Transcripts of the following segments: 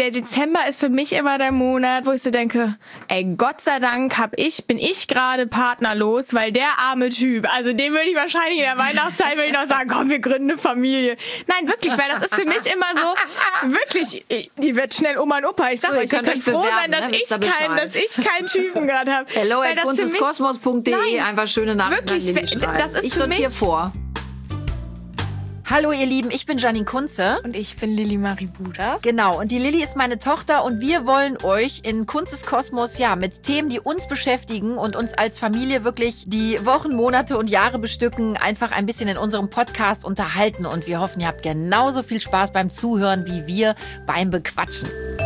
der Dezember ist für mich immer der Monat, wo ich so denke, ey, Gott sei Dank bin ich gerade partnerlos, weil der arme Typ, also den würde ich wahrscheinlich in der Weihnachtszeit noch sagen, komm, wir gründen eine Familie. Nein, wirklich, weil das ist für mich immer so, wirklich, die wird schnell Oma und Opa. Ich sag euch, ihr könnt froh sein, dass ich keinen Typen gerade habe. hello@kunsteskosmos.de, einfach schöne Nachrichten an Lilly schreiben. Das ist ich sortiere vor. Hallo ihr Lieben, ich bin Janine Kunze. Und ich bin Lilly Marie Buda. Genau, und die Lilly ist meine Tochter und wir wollen euch in Kunsteskosmos mit Themen, die uns beschäftigen und uns als Familie wirklich die Wochen, Monate und Jahre bestücken, einfach ein bisschen in unserem Podcast unterhalten. Und wir hoffen, ihr habt genauso viel Spaß beim Zuhören wie wir beim Bequatschen.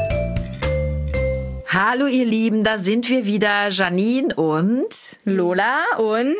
Hallo ihr Lieben, da sind wir wieder, Janine und Lola und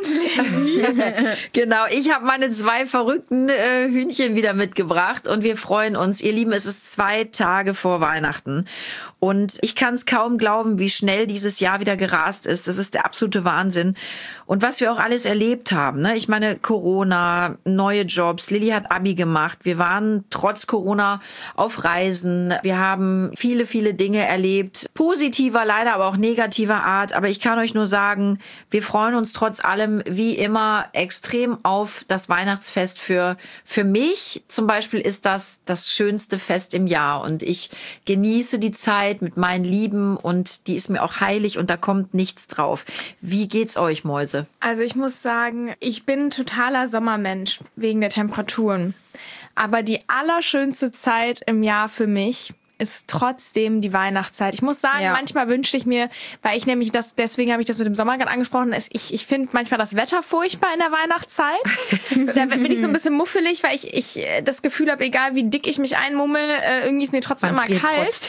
genau, ich habe meine 2 verrückten Hühnchen wieder mitgebracht und wir freuen uns. Ihr Lieben, es ist 2 Tage vor Weihnachten und ich kann es kaum glauben, wie schnell dieses Jahr wieder gerast ist. Das ist der absolute Wahnsinn. Und was wir auch alles erlebt haben, ne? Ich meine, Corona, neue Jobs, Lilly hat Abi gemacht, wir waren trotz Corona auf Reisen, wir haben viele, viele Dinge erlebt, positiver, leider aber auch negativer Art. Aber ich kann euch nur sagen, wir freuen uns trotz allem wie immer extrem auf das Weihnachtsfest. Für mich zum Beispiel ist das schönste Fest im Jahr. Und ich genieße die Zeit mit meinen Lieben und die ist mir auch heilig und da kommt nichts drauf. Wie geht's euch, Mäuse? Also ich muss sagen, ich bin ein totaler Sommermensch wegen der Temperaturen. Aber die allerschönste Zeit im Jahr für mich ist trotzdem die Weihnachtszeit. Ich muss sagen, manchmal wünsche ich mir, weil ich nämlich deswegen habe ich das mit dem Sommer gerade angesprochen, ich finde manchmal das Wetter furchtbar in der Weihnachtszeit. Da bin ich so ein bisschen muffelig, weil ich das Gefühl habe, egal wie dick ich mich einmummel, irgendwie ist mir trotzdem immer kalt.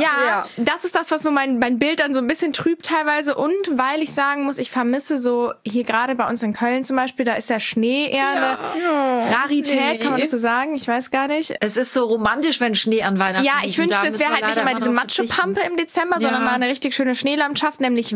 Das ist das, was so mein Bild dann so ein bisschen trübt teilweise. Und weil ich sagen muss, ich vermisse so, hier gerade bei uns in Köln zum Beispiel, da ist der Schnee eher eine Rarität, kann man das so sagen? Ich weiß gar nicht. Es ist so romantisch, wenn Schnee an Weihnachten liegt. Ja, ich wünschte, es wäre halt nicht immer diese Matschepampe im Dezember, sondern mal eine richtig schöne Schneelandschaft, nämlich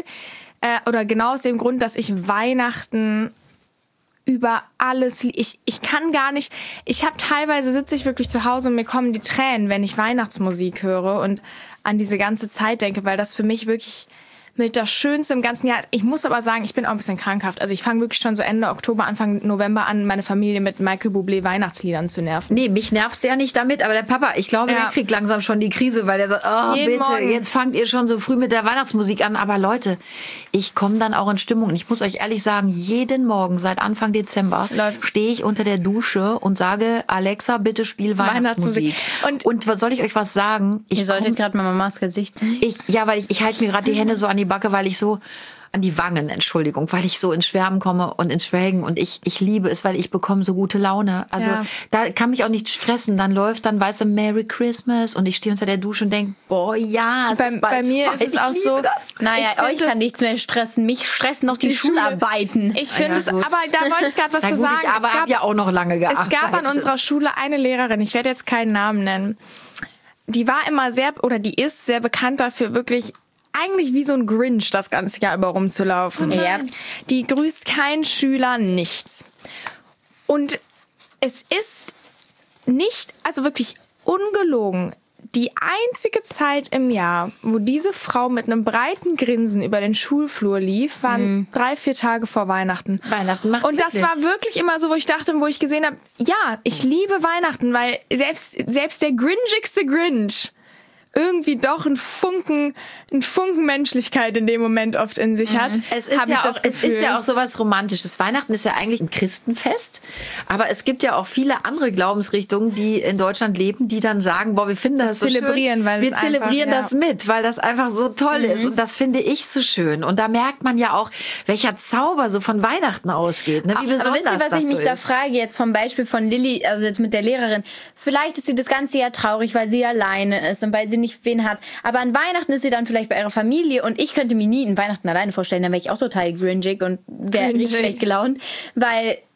oder genau aus dem Grund, dass ich Weihnachten über alles, ich kann gar nicht, teilweise sitze ich wirklich zu Hause und mir kommen die Tränen, wenn ich Weihnachtsmusik höre und an diese ganze Zeit denke, weil das für mich wirklich mit das Schönste im ganzen Jahr. Ich muss aber sagen, ich bin auch ein bisschen krankhaft. Also ich fange wirklich schon so Ende Oktober, Anfang November an, meine Familie mit Michael Bublé Weihnachtsliedern zu nerven. Nee, mich nervst du ja nicht damit, aber der Papa, ich glaube, der kriegt langsam schon die Krise, weil der sagt, bitte, Morgen. Jetzt fangt ihr schon so früh mit der Weihnachtsmusik an. Aber Leute, ich komme dann auch in Stimmung. Und ich muss euch ehrlich sagen, jeden Morgen seit Anfang Dezember stehe ich unter der Dusche und sage, Alexa, bitte spiel Weihnachtsmusik. Und was soll ich euch was sagen? Ihr solltet gerade mal Mamas Gesicht sehen. Weil ich halte mir gerade die Hände so an die Backe, weil ich so an die Wangen, Entschuldigung, weil ich so ins Schwärmen komme und ins Schwelgen und ich liebe es, weil ich bekomme so gute Laune. Also da kann mich auch nicht stressen. Dann weißt du, Merry Christmas und ich stehe unter der Dusche und denke, boah, ja, es ist bald bei mir ist es auch so, naja, euch kann nichts mehr stressen. Mich stressen noch die Schularbeiten. Ich finde es, aber da wollte ich gerade was zu sagen. Ich habe ja auch noch lange gearbeitet. Es gab an unserer Schule eine Lehrerin, ich werde jetzt keinen Namen nennen, die war immer die ist sehr bekannt dafür, wirklich eigentlich wie so ein Grinch das ganze Jahr über rumzulaufen. Ja. Die grüßt keinen Schüler, nichts. Und es ist nicht, also wirklich ungelogen, die einzige Zeit im Jahr, wo diese Frau mit einem breiten Grinsen über den Schulflur lief, waren 3-4 Tage vor Weihnachten. Weihnachten macht Und das war wirklich immer so, wo ich dachte, wo ich gesehen habe, ja, ich liebe Weihnachten, weil selbst der gringigste Grinch irgendwie doch einen Funken Menschlichkeit in dem Moment oft in sich hat. Es ist ja auch sowas Romantisches. Weihnachten ist ja eigentlich ein Christenfest, aber es gibt ja auch viele andere Glaubensrichtungen, die in Deutschland leben, die dann sagen, boah, wir finden das so schön. Wir zelebrieren das mit, weil das einfach so toll ist und das finde ich so schön. Und da merkt man ja auch, welcher Zauber so von Weihnachten ausgeht. Ne? Wie besonders aber wisst ihr, was das ich mich so da ist? frage, jetzt vom Beispiel von Lilly, also jetzt mit der Lehrerin, vielleicht ist sie das ganze Jahr traurig, weil sie alleine ist und weil sie nicht wen hat. Aber an Weihnachten ist sie dann vielleicht bei ihrer Familie und ich könnte mir nie einen Weihnachten alleine vorstellen, dann wäre ich auch total gringig und wäre richtig schlecht gelaunt, weil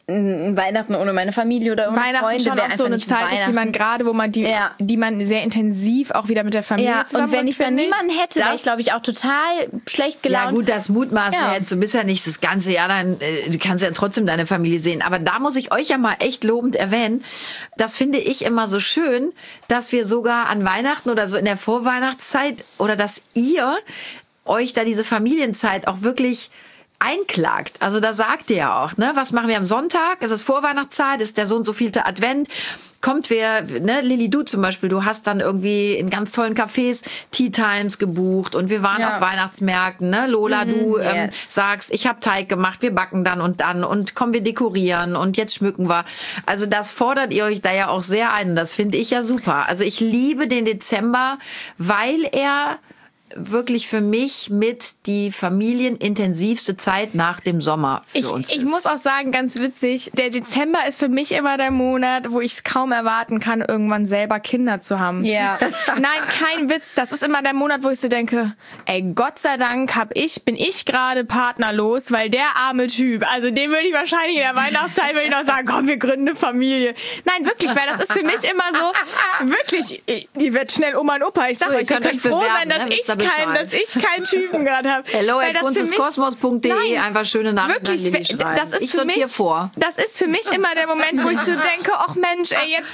Weihnachten ohne meine Familie oder ohne Weihnachten Freunde schon wäre auch einfach so eine nicht Zeit ist, die man gerade, die man sehr intensiv auch wieder mit der Familie zusammen. Und wenn ich dann niemanden hätte, wäre ich, glaube ich, auch total schlecht gelaunt. Ja gut, das mutmaßen wir jetzt. Du bist ja nicht das ganze Jahr, du kannst ja trotzdem deine Familie sehen. Aber da muss ich euch ja mal echt lobend erwähnen. Das finde ich immer so schön, dass wir sogar an Weihnachten oder so in der Vorweihnachtszeit oder dass ihr euch da diese Familienzeit auch wirklich einklagt. Also da sagt ihr ja auch, ne, was machen wir am Sonntag? Es ist Vorweihnachtszeit, ist der so und so vielte Advent. Kommt wer, ne, Lilly, du zum Beispiel, du hast dann irgendwie in ganz tollen Cafés Tea Times gebucht und wir waren auf Weihnachtsmärkten, ne? Lola, du sagst, ich habe Teig gemacht, wir backen dann und kommen wir dekorieren und jetzt schmücken wir. Also das fordert ihr euch da ja auch sehr ein und das finde ich ja super. Also ich liebe den Dezember, weil er wirklich für mich mit die familienintensivste Zeit nach dem Sommer für uns ist. Ich muss auch sagen, ganz witzig, der Dezember ist für mich immer der Monat, wo ich es kaum erwarten kann, irgendwann selber Kinder zu haben. Ja. Nein, kein Witz. Das ist immer der Monat, wo ich so denke, ey, Gott sei Dank bin ich gerade partnerlos, weil der arme Typ, also dem würde ich wahrscheinlich in der Weihnachtszeit noch sagen, komm, wir gründen eine Familie. Nein, wirklich, weil das ist für mich immer so, wirklich, die wird schnell Oma und Opa. Ich sag euch, ihr könnt froh sein, dass ich keinen Typen gerade habe. hello@kunsteskosmos.de einfach schöne Nachrichten an Lilly schreiben. Ich sortiere vor. Das ist für mich immer der Moment, wo ich so denke, ach Mensch, ey, jetzt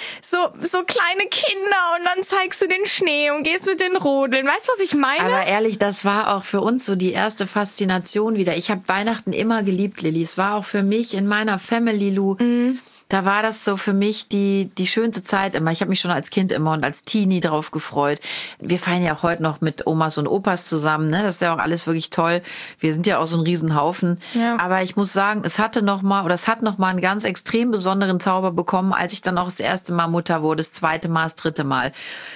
so kleine Kinder und dann zeigst du den Schnee und gehst mit den Rodeln. Weißt du, was ich meine? Aber ehrlich, das war auch für uns so die erste Faszination wieder. Ich habe Weihnachten immer geliebt, Lilly. Es war auch für mich in meiner Family, Lou. Da war das so für mich die schönste Zeit immer. Ich habe mich schon als Kind immer und als Teenie drauf gefreut. Wir feiern ja auch heute noch mit Omas und Opas zusammen. Ne? Das ist ja auch alles wirklich toll. Wir sind ja auch so ein Riesenhaufen. Ja. Aber ich muss sagen, es hat noch mal einen ganz extrem besonderen Zauber bekommen, als ich dann auch das erste Mal Mutter wurde, das zweite Mal, das dritte Mal.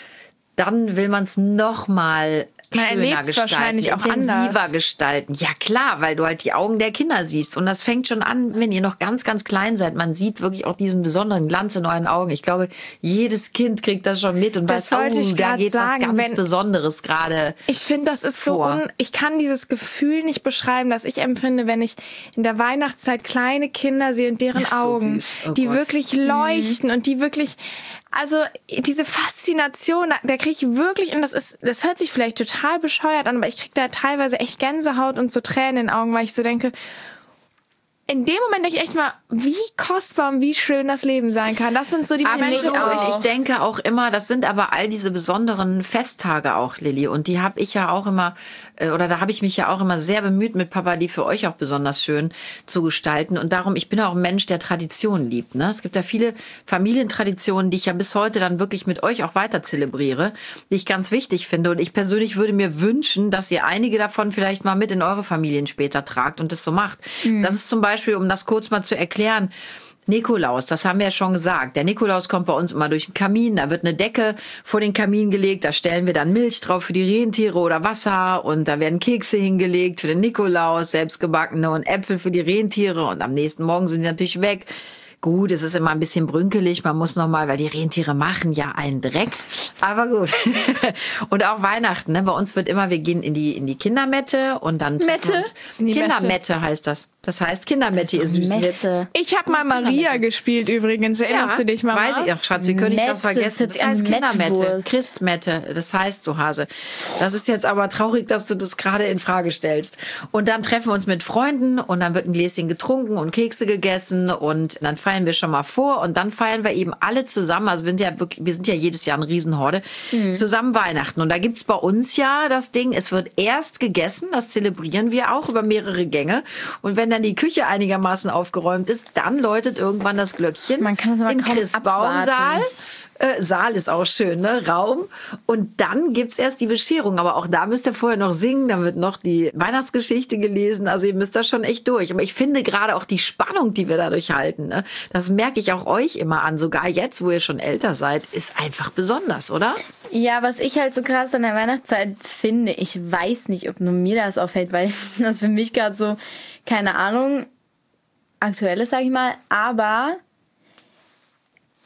Dann will man es noch mal schöner gestalten, intensiver gestalten. Ja klar, weil du halt die Augen der Kinder siehst. Und das fängt schon an, wenn ihr noch ganz, ganz klein seid. Man sieht wirklich auch diesen besonderen Glanz in euren Augen. Ich glaube, jedes Kind kriegt das schon mit und weiß, da geht was ganz Besonderes gerade. Ich finde, das ist so, ich kann dieses Gefühl nicht beschreiben, das ich empfinde, wenn ich in der Weihnachtszeit kleine Kinder sehe und deren Augen, die wirklich leuchten und die wirklich, also diese Faszination, da kriege ich wirklich, und das hört sich vielleicht total bescheuert an, aber ich kriege da teilweise echt Gänsehaut und so Tränen in den Augen, weil ich so denke, in dem Moment denke ich echt mal, wie kostbar und wie schön das Leben sein kann. Das sind so die Momente. Ich denke auch immer, das sind aber all diese besonderen Festtage auch, Lilly. Und die habe ich ja auch immer, oder da habe ich mich ja auch immer sehr bemüht mit Papa, die für euch auch besonders schön zu gestalten. Und darum, ich bin auch ein Mensch, der Traditionen liebt. Ne? Es gibt ja viele Familientraditionen, die ich ja bis heute dann wirklich mit euch auch weiter zelebriere, die ich ganz wichtig finde. Und ich persönlich würde mir wünschen, dass ihr einige davon vielleicht mal mit in eure Familien später tragt und das so macht. Das ist zum Beispiel, um das kurz mal zu erklären, Nikolaus, das haben wir ja schon gesagt. Der Nikolaus kommt bei uns immer durch den Kamin. Da wird eine Decke vor den Kamin gelegt. Da stellen wir dann Milch drauf für die Rentiere oder Wasser. Und da werden Kekse hingelegt für den Nikolaus, selbstgebackene und Äpfel für die Rentiere. Und am nächsten Morgen sind die natürlich weg. Gut, es ist immer ein bisschen brünkelig. Man muss nochmal, weil die Rentiere machen ja einen Dreck. Aber gut. Und auch Weihnachten. Ne? Bei uns wird immer, wir gehen in die Kindermette und dann Kindermette heißt das. Das heißt, Kindermette, ihr Süßen jetzt. Ich habe mal Maria gespielt übrigens. Erinnerst du dich mal? Weiß ich auch, Schatz. Wie könnte ich das vergessen? Das heißt Kindermette. Christmette. Das heißt so, Hase. Das ist jetzt aber traurig, dass du das gerade in Frage stellst. Und dann treffen wir uns mit Freunden und dann wird ein Gläschen getrunken und Kekse gegessen und dann feiern wir schon mal vor und dann feiern wir eben alle zusammen. Also wir sind ja jedes Jahr eine Riesenhorde. Zusammen Weihnachten. Und da gibt's bei uns ja das Ding, es wird erst gegessen, das zelebrieren wir auch über mehrere Gänge. Und wenn dann die Küche einigermaßen aufgeräumt ist, dann läutet irgendwann das Glöckchen. Man kann es aber im kaum Christbaumsaal. Saal ist auch schön, ne? Raum. Und dann gibt's erst die Bescherung. Aber auch da müsst ihr vorher noch singen. Da wird noch die Weihnachtsgeschichte gelesen. Also ihr müsst da schon echt durch. Aber ich finde gerade auch die Spannung, die wir dadurch halten, ne? Das merke ich auch euch immer an. Sogar jetzt, wo ihr schon älter seid, ist einfach besonders, oder? Ja, was ich halt so krass an der Weihnachtszeit finde, ich weiß nicht, ob nur mir das auffällt, weil das für mich gerade so, keine Ahnung, aktuell ist, sag ich mal. Aber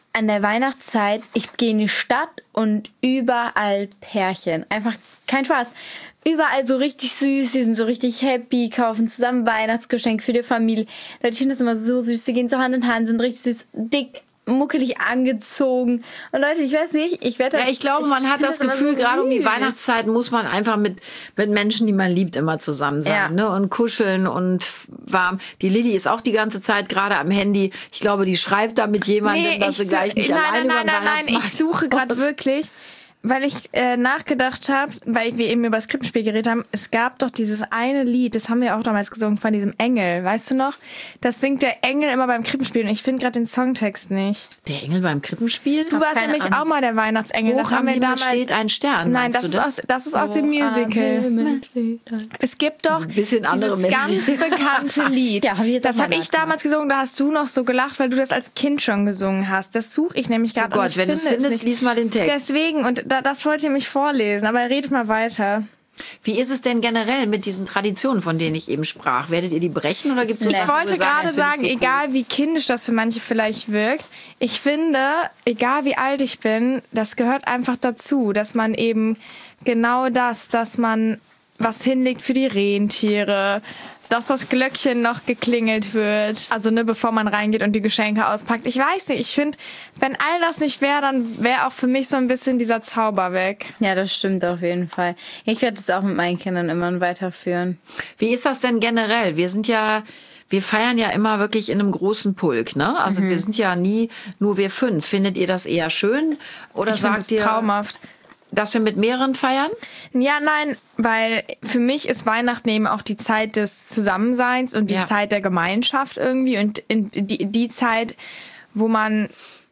an der Weihnachtszeit, ich gehe in die Stadt und überall Pärchen. Einfach kein Spaß. Überall so richtig süß, die sind so richtig happy, kaufen zusammen Weihnachtsgeschenk für die Familie. Ich finde das immer so süß, die gehen so Hand in Hand, sind richtig süß, dick, muckelig angezogen. Und Leute, ich weiß nicht, ich glaube, man hat das Gefühl, so gerade um die Weihnachtszeit muss man einfach mit Menschen, die man liebt, immer zusammen sein, ne? Und kuscheln und warm. Die Lilly ist auch die ganze Zeit gerade am Handy. Ich glaube, die schreibt da mit jemandem, dass sie gleich nicht alleine beim Weihnachtsmarkt Nein, ich suche gerade wirklich, weil ich nachgedacht habe, weil wir eben über das Krippenspiel geredet haben, es gab doch dieses eine Lied, das haben wir auch damals gesungen, von diesem Engel, weißt du noch? Das singt der Engel immer beim Krippenspiel und ich finde gerade den Songtext nicht. Der Engel beim Krippenspiel? Du warst nämlich auch mal der Weihnachtsengel. Hoch am Himmel steht ein Stern. Nein, das ist aus dem Musical. Es gibt doch dieses ganz bekannte Lied. Ja, das habe ich damals gesungen, da hast du noch so gelacht, weil du das als Kind schon gesungen hast. Das suche ich nämlich gerade. Oh Gott, wenn du es findest, lies mal den Text. Deswegen, und das wollt ihr mich vorlesen, aber redet mal weiter. Wie ist es denn generell mit diesen Traditionen, von denen ich eben sprach? Werdet ihr die brechen oder gibt es Ich wollte gerade sagen, egal wie kindisch das für manche vielleicht wirkt, ich finde, egal wie alt ich bin, das gehört einfach dazu, dass man eben genau das, dass man was hinlegt für die Rentiere, dass das Glöckchen noch geklingelt wird. Also bevor man reingeht und die Geschenke auspackt. Ich weiß nicht, ich finde, wenn all das nicht wäre, dann wäre auch für mich so ein bisschen dieser Zauber weg. Ja, das stimmt auf jeden Fall. Ich werde es auch mit meinen Kindern immer weiterführen. Wie ist das denn generell? Wir feiern ja immer wirklich in einem großen Pulk, ne? Also wir sind ja nie nur wir 5. Findet ihr das eher schön? Oder sagt ihr traumhaft? Dass wir mit mehreren feiern? Ja, nein, weil für mich ist Weihnachten eben auch die Zeit des Zusammenseins und die Zeit der Gemeinschaft irgendwie und die Zeit, wo man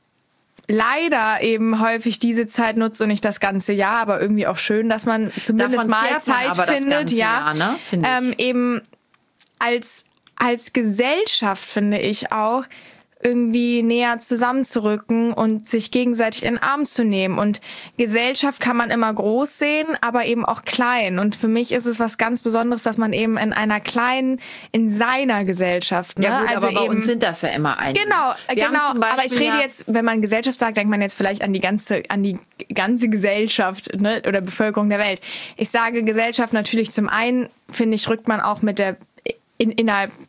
leider eben häufig diese Zeit nutzt und nicht das ganze Jahr, aber irgendwie auch schön, dass man zumindest davon mal Zeit aber findet, das ganze Jahr, ne? Finde ich. Eben als Gesellschaft finde ich auch irgendwie näher zusammenzurücken und sich gegenseitig in den Arm zu nehmen. Und Gesellschaft kann man immer groß sehen, aber eben auch klein. Und für mich ist es was ganz Besonderes, dass man eben in in seiner Gesellschaft, ne? Ja gut, also aber bei eben, uns sind das ja immer einige. Genau. Aber ich rede jetzt, wenn man Gesellschaft sagt, denkt man jetzt vielleicht an die ganze Gesellschaft, ne? Oder Bevölkerung der Welt. Ich sage Gesellschaft natürlich zum einen, finde ich, rückt man auch mit der in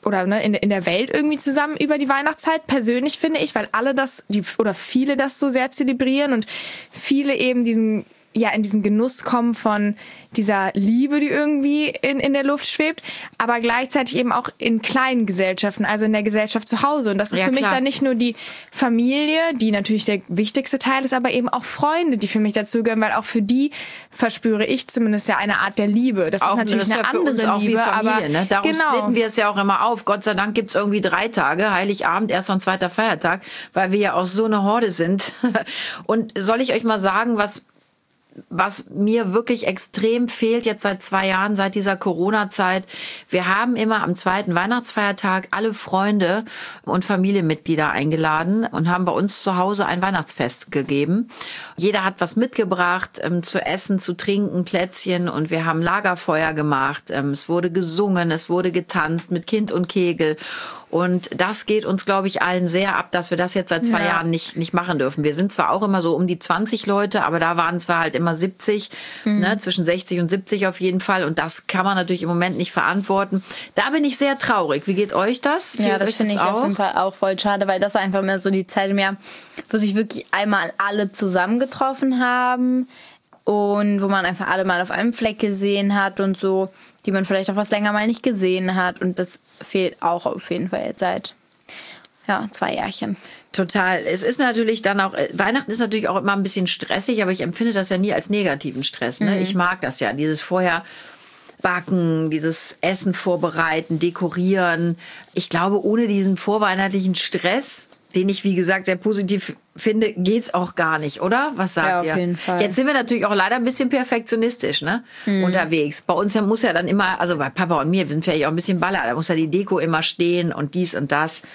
der Welt irgendwie zusammen über die Weihnachtszeit, persönlich finde ich, weil viele das so sehr zelebrieren und viele eben in diesen Genuss kommen von dieser Liebe, die irgendwie in der Luft schwebt, aber gleichzeitig eben auch in kleinen Gesellschaften, also in der Gesellschaft zu Hause. Und das ist für mich dann nicht nur die Familie, die natürlich der wichtigste Teil ist, aber eben auch Freunde, die für mich dazugehören, weil auch für die verspüre ich zumindest ja eine Art der Liebe. Das auch, ist natürlich eine andere Liebe, auch wie Familie, aber ne? Darum splitten wir es ja auch immer auf. Gott sei Dank gibt's irgendwie 3 Tage, Heiligabend, erster und zweiter Feiertag, weil wir ja auch so eine Horde sind. Und soll ich euch mal sagen, was mir wirklich extrem fehlt jetzt seit 2 Jahren, seit dieser Corona-Zeit. Wir haben immer am 2. Weihnachtsfeiertag alle Freunde und Familienmitglieder eingeladen und haben bei uns zu Hause ein Weihnachtsfest gegeben. Jeder hat was mitgebracht, zu essen, zu trinken, Plätzchen, und wir haben Lagerfeuer gemacht. Es wurde gesungen, es wurde getanzt mit Kind und Kegel. Und das geht uns, glaube ich, allen sehr ab, dass wir das jetzt seit 2 Jahren nicht machen dürfen. Wir sind zwar auch immer so um die 20 Leute, aber da waren zwar halt immer 70, ne, zwischen 60 und 70 auf jeden Fall. Und das kann man natürlich im Moment nicht verantworten. Da bin ich sehr traurig. Wie geht euch das? Ja, das finde ich auf jeden Fall auch voll schade, weil das war einfach mehr so die Zeit im Jahr, wo sich wirklich einmal alle zusammengetroffen haben und wo man einfach alle mal auf einem Fleck gesehen hat und so, die man vielleicht auch was länger mal nicht gesehen hat. Und das fehlt auch auf jeden Fall jetzt seit 2 Jährchen. Total. Es ist natürlich dann auch, Weihnachten ist natürlich auch immer ein bisschen stressig, aber ich empfinde das ja nie als negativen Stress. Ne? Ich mag das ja, dieses vorher backen, dieses Essen vorbereiten, dekorieren. Ich glaube, ohne diesen vorweihnachtlichen Stress, den ich, wie gesagt, sehr positiv finde, geht's auch gar nicht, oder? Was sagt ihr? Ja, auf jeden Fall. Jetzt sind wir natürlich auch leider ein bisschen perfektionistisch, ne? Unterwegs. Bei uns muss ja dann immer, also bei Papa und mir, wir sind vielleicht auch ein bisschen baller, da muss ja die Deko immer stehen und dies und das.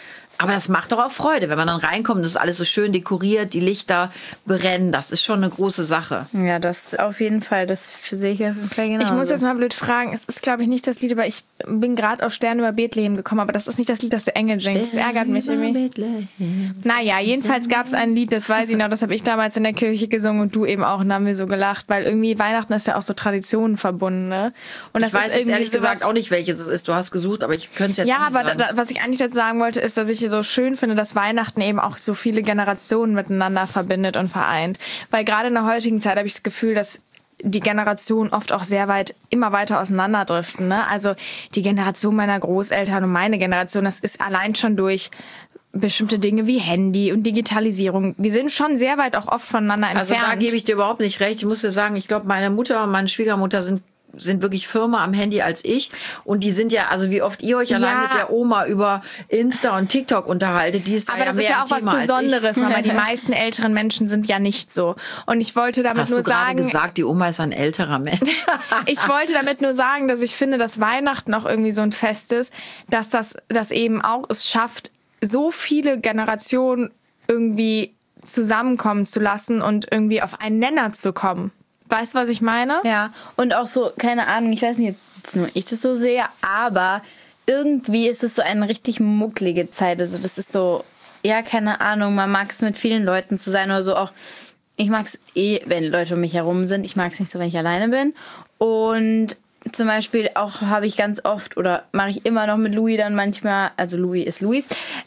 Aber das macht doch auch Freude, wenn man dann reinkommt, das ist alles so schön dekoriert, die Lichter brennen, das ist schon eine große Sache. Ja, das auf jeden Fall, das sehe ich auf jeden Fall genau. Ich muss jetzt mal blöd fragen, es ist, glaube ich, nicht das Lied, aber ich bin gerade auf Sterne über Bethlehem gekommen, aber das ist nicht das Lied, das der Engel singt. Das ärgert mich irgendwie. Naja, jedenfalls gab es ein Lied, das weiß ich noch, das habe ich damals in der Kirche gesungen und du eben auch, und da haben wir so gelacht, weil irgendwie Weihnachten ist ja auch so Traditionen verbunden, ne? Und das ich weiß ist jetzt ehrlich gesagt auch nicht, welches es ist. Du hast gesucht, aber ich könnte es jetzt nicht sagen. Ja, aber was ich eigentlich dazu sagen wollte, ist, dass ich so schön finde, dass Weihnachten eben auch so viele Generationen miteinander verbindet und vereint. Weil gerade in der heutigen Zeit habe ich das Gefühl, dass die Generationen oft auch immer weiter auseinanderdriften, ne? Also die Generation meiner Großeltern und meine Generation, das ist allein schon durch bestimmte Dinge wie Handy und Digitalisierung. Wir sind schon sehr weit auch oft voneinander entfernt. Also da gebe ich dir überhaupt nicht recht. Ich muss dir sagen, ich glaube, meine Mutter und meine Schwiegermutter sind wirklich firmer am Handy als ich. Und die sind ja, also wie oft ihr euch allein mit der Oma über Insta und TikTok unterhaltet, die ist da aber das ist ja auch was Besonderes, Mama. Die meisten älteren Menschen sind ja nicht so. Und ich wollte damit nur sagen... Hast du gerade gesagt, die Oma ist ein älterer Mensch? Ich wollte damit nur sagen, dass ich finde, dass Weihnachten auch irgendwie so ein Fest ist, dass das eben auch es schafft, so viele Generationen irgendwie zusammenkommen zu lassen und irgendwie auf einen Nenner zu kommen. Weißt du, was ich meine? Ja, und auch so, keine Ahnung, ich weiß nicht, ob nur ich das so sehe, aber irgendwie ist es so eine richtig mucklige Zeit. Also das ist so, ja, keine Ahnung, man mag es mit vielen Leuten zu sein oder so auch. Ich mag es wenn Leute um mich herum sind. Ich mag es nicht so, wenn ich alleine bin. Und zum Beispiel auch habe ich ganz oft oder mache ich immer noch mit Louis dann manchmal, also Louis ist Louis,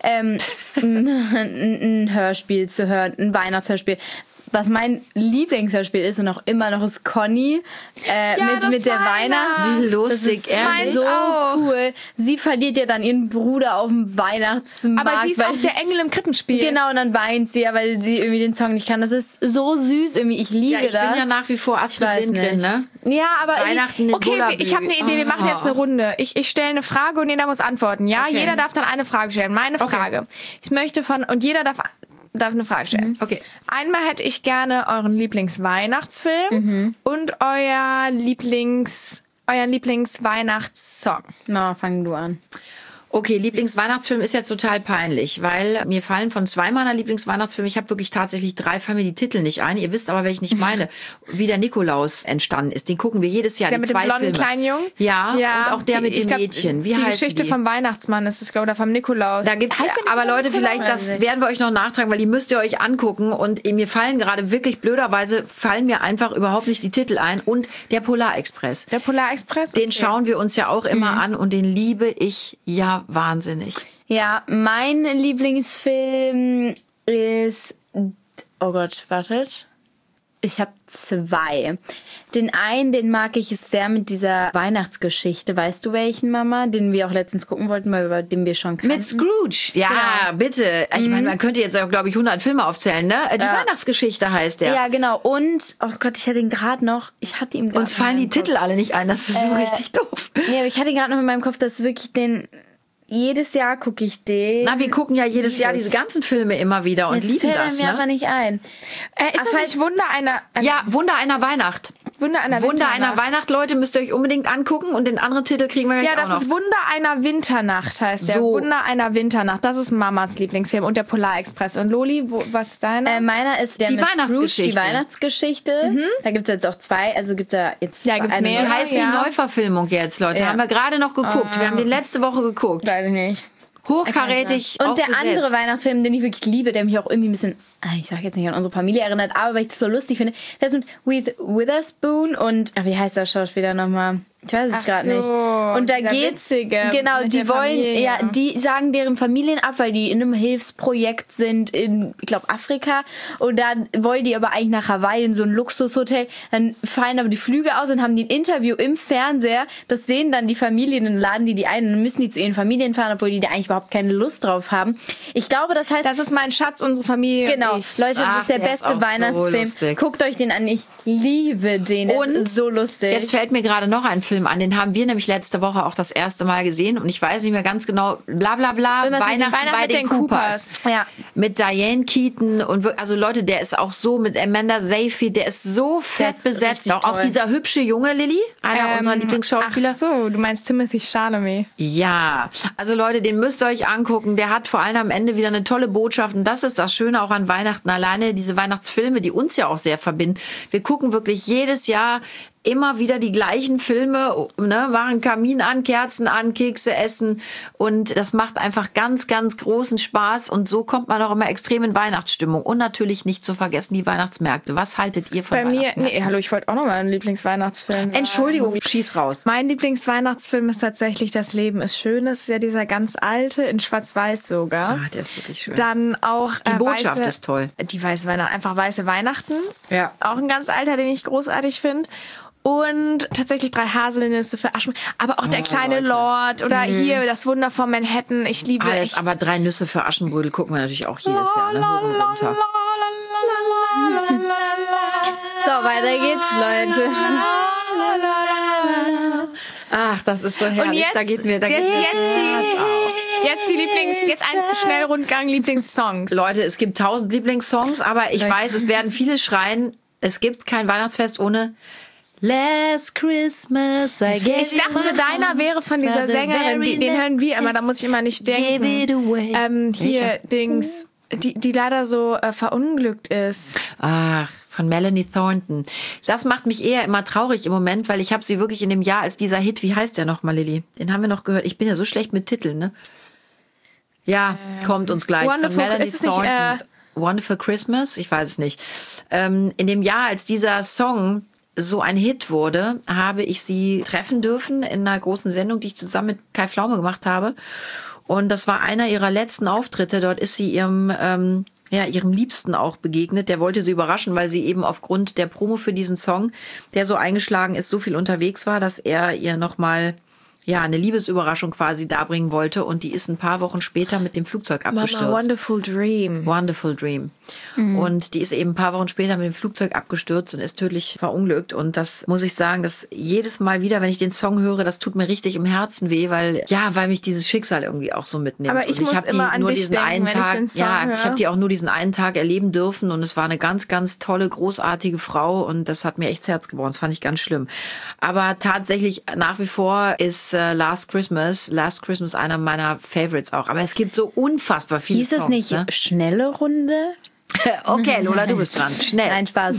ein Hörspiel zu hören, ein Weihnachtshörspiel. Was mein Lieblingshörspiel ist und auch immer noch ist Conny mit der Weihnachts. Wie lustig, das ist so cool. Sie verliert ja dann ihren Bruder auf dem Weihnachtsmarkt. Aber sie ist auch der Engel im Krippenspiel. Genau, und dann weint sie ja, weil sie irgendwie den Song nicht kann. Das ist so süß irgendwie. Ich liebe das. Ich bin ja nach wie vor Astrid Lindgren, ne? Ja, aber Weihnachten okay, ich habe eine Idee. Wir machen jetzt eine Runde. Ich stelle eine Frage und jeder muss antworten. Ja, okay. Jeder darf dann eine Frage stellen. Meine Frage. Ich möchte und jeder darf eine Frage stellen. Okay. Einmal hätte ich gerne euren Lieblingsweihnachtsfilm und euren Lieblingsweihnachtssong. Na, fang du an. Okay, Lieblingsweihnachtsfilm ist jetzt total peinlich, weil mir fallen von 2 meiner Lieblingsweihnachtsfilme, ich habe wirklich tatsächlich 3, fallen mir die Titel nicht ein. Ihr wisst aber, welchen ich meine, wie der Nikolaus entstanden ist. Den gucken wir jedes Jahr. Ist der mit dem blonden kleinen Jungen? Ja, und auch der mit dem Mädchen. Wie heißt die? Geschichte vom Weihnachtsmann ist es, glaube ich, oder vom Nikolaus. Da gibt's aber Leute, vielleicht, das werden wir euch noch nachtragen, weil die müsst ihr euch angucken. Und mir fallen gerade wirklich blöderweise, fallen mir einfach überhaupt nicht die Titel ein. Und der Polarexpress. Der Polarexpress? Den schauen wir uns ja auch immer an und den liebe ich ja wahnsinnig. Ja, mein Lieblingsfilm ist... Oh Gott, wartet. Ich habe 2. Den einen, den mag ich, ist der mit dieser Weihnachtsgeschichte. Weißt du welchen, Mama? Den wir auch letztens gucken wollten, weil über den wir schon kannten. Mit Scrooge. Ja, genau. Bitte. Ich meine, man könnte jetzt auch, glaube ich, 100 Filme aufzählen, ne? Die Weihnachtsgeschichte heißt der. Ja, genau. Und, oh Gott, ich hatte ihn gerade noch. Uns fallen die Titel alle nicht ein. Das ist so richtig doof. Ja, aber ich hatte ihn gerade noch in meinem Kopf, dass wirklich jedes Jahr gucke ich den. Na, wir gucken ja jedes Jahr diese ganzen Filme immer wieder und lieben das, mir aber nicht ein. Ist das nicht Wunder einer... Ja, Wunder einer Weihnacht. Wunder einer Weihnacht, Leute, müsst ihr euch unbedingt angucken und den anderen Titel kriegen wir gleich auch noch. Ja, das ist Wunder einer Winternacht, heißt der. Wunder einer Winternacht. Das ist Mamas Lieblingsfilm und der Polarexpress. Und Loli, was ist deiner? Meiner ist der die Weihnachtsgeschichte. Die Weihnachtsgeschichte. Da gibt es jetzt auch 2. Also gibt es da jetzt gibt's mehr. Die heißt die Neuverfilmung jetzt, Leute. Ja. Haben wir gerade noch geguckt. Wir haben den letzte Woche geguckt. Weiß ich nicht. Hochkarätig. Und der andere Weihnachtsfilm, den ich wirklich liebe, der mich auch irgendwie ein bisschen, ich sag jetzt nicht an unsere Familie erinnert, aber weil ich das so lustig finde, der ist mit Witherspoon und, wie heißt der Schauspieler nochmal? Ich weiß es gerade nicht. Und da geht's, genau, die wollen, die sagen deren Familien ab, weil die in einem Hilfsprojekt sind in, ich glaube, Afrika. Und dann wollen die aber eigentlich nach Hawaii in so ein Luxushotel. Dann fallen aber die Flüge aus und haben die ein Interview im Fernseher. Das sehen dann die Familien und laden die ein. Und dann müssen die zu ihren Familien fahren, obwohl die da eigentlich überhaupt keine Lust drauf haben. Ich glaube, das heißt... Das ist mein Schatz, unsere Familie. Genau. Leute, das ist der beste Weihnachtsfilm. So guckt euch den an. Ich liebe den. Das ist so lustig. Jetzt fällt mir gerade noch ein Film Weihnachtsfilm an. Den haben wir nämlich letzte Woche auch das erste Mal gesehen. Und ich weiß nicht mehr ganz genau, bla bla bla, Weihnachten bei den Coopers. Ja. Mit Diane Keaton. Und also Leute, der ist auch so mit Amanda Seyfried, der ist so fett besetzt. Auch dieser hübsche junge Lilly, einer unserer Lieblingsschauspieler. Ach so, du meinst Timothy Chalamet. Ja, also Leute, den müsst ihr euch angucken. Der hat vor allem am Ende wieder eine tolle Botschaft. Und das ist das Schöne auch an Weihnachten. Alleine diese Weihnachtsfilme, die uns ja auch sehr verbinden. Wir gucken wirklich jedes Jahr immer wieder die gleichen Filme, ne, machen Kamin an, Kerzen an, Kekse essen und das macht einfach ganz, ganz großen Spaß und so kommt man auch immer extrem in Weihnachtsstimmung und natürlich nicht zu vergessen die Weihnachtsmärkte. Was haltet ihr von Weihnachtsmärkten? Bei mir, hallo, ich wollte auch noch mal einen Lieblingsweihnachtsfilm sagen. Entschuldigung, schieß raus. Mein Lieblingsweihnachtsfilm ist tatsächlich Das Leben ist schön. Das ist ja dieser ganz alte, in Schwarz-Weiß sogar. Ah, der ist wirklich schön. Dann auch die Botschaft ist toll. Die weiße Weihnachten, einfach weiße Weihnachten. Ja. Auch ein ganz alter, den ich großartig finde. Und tatsächlich 3 Haselnüsse für Aschenbrödel. Aber auch der kleine Leute. Lord oder hier das Wunder von Manhattan. Ich liebe Alles, echt. aber 3 Nüsse für Aschenbrödel gucken wir natürlich auch jedes Jahr. Ne? Hoch und runter. So, weiter geht's, Leute. Ach, das ist so herrlich. Und jetzt, da geht mir das Herz auf. Jetzt ein Schnellrundgang Lieblingssongs. Leute, es gibt 1000 Lieblingssongs, aber ich weiß, es werden viele schreien, es gibt kein Weihnachtsfest ohne Last Christmas I gave Ich dachte, deiner wäre von dieser Sängerin, den hören wir immer, da muss ich immer nicht denken. Hier, Dings, die leider so verunglückt ist. Ach, von Melanie Thornton. Das macht mich eher immer traurig im Moment, weil ich habe sie wirklich in dem Jahr als dieser Hit, wie heißt der nochmal, Lilly? Den haben wir noch gehört. Ich bin ja so schlecht mit Titeln, ne? Ja, kommt uns gleich. Wonderful, von Melanie ist es nicht, Thornton. Wonderful Christmas? Ich weiß es nicht. In dem Jahr, als dieser Song so ein Hit wurde, habe ich sie treffen dürfen in einer großen Sendung, die ich zusammen mit Kai Pflaume gemacht habe. Und das war einer ihrer letzten Auftritte. Dort ist sie ihrem Liebsten auch begegnet. Der wollte sie überraschen, weil sie eben aufgrund der Promo für diesen Song, der so eingeschlagen ist, so viel unterwegs war, dass er ihr nochmal eine Liebesüberraschung quasi darbringen wollte. Und die ist ein paar Wochen später mit dem Flugzeug abgestürzt. Mama, Wonderful Dream. Wonderful Dream. Und die ist eben ein paar Wochen später mit dem Flugzeug abgestürzt und ist tödlich verunglückt. Und das muss ich sagen, dass jedes Mal wieder, wenn ich den Song höre, das tut mir richtig im Herzen weh, weil mich dieses Schicksal irgendwie auch so mitnimmt. Aber ich muss immer an dich denken, wenn ich den Song höre. Ich habe die auch nur diesen einen Tag erleben dürfen und es war eine ganz, ganz tolle, großartige Frau und das hat mir echt das Herz gebrochen. Das fand ich ganz schlimm. Aber tatsächlich nach wie vor ist Last Christmas einer meiner Favorites auch. Aber es gibt so unfassbar viele Songs. Hieß es nicht schnelle Runde? Okay, Lola, du bist dran. Schnell. Nein, Spaß.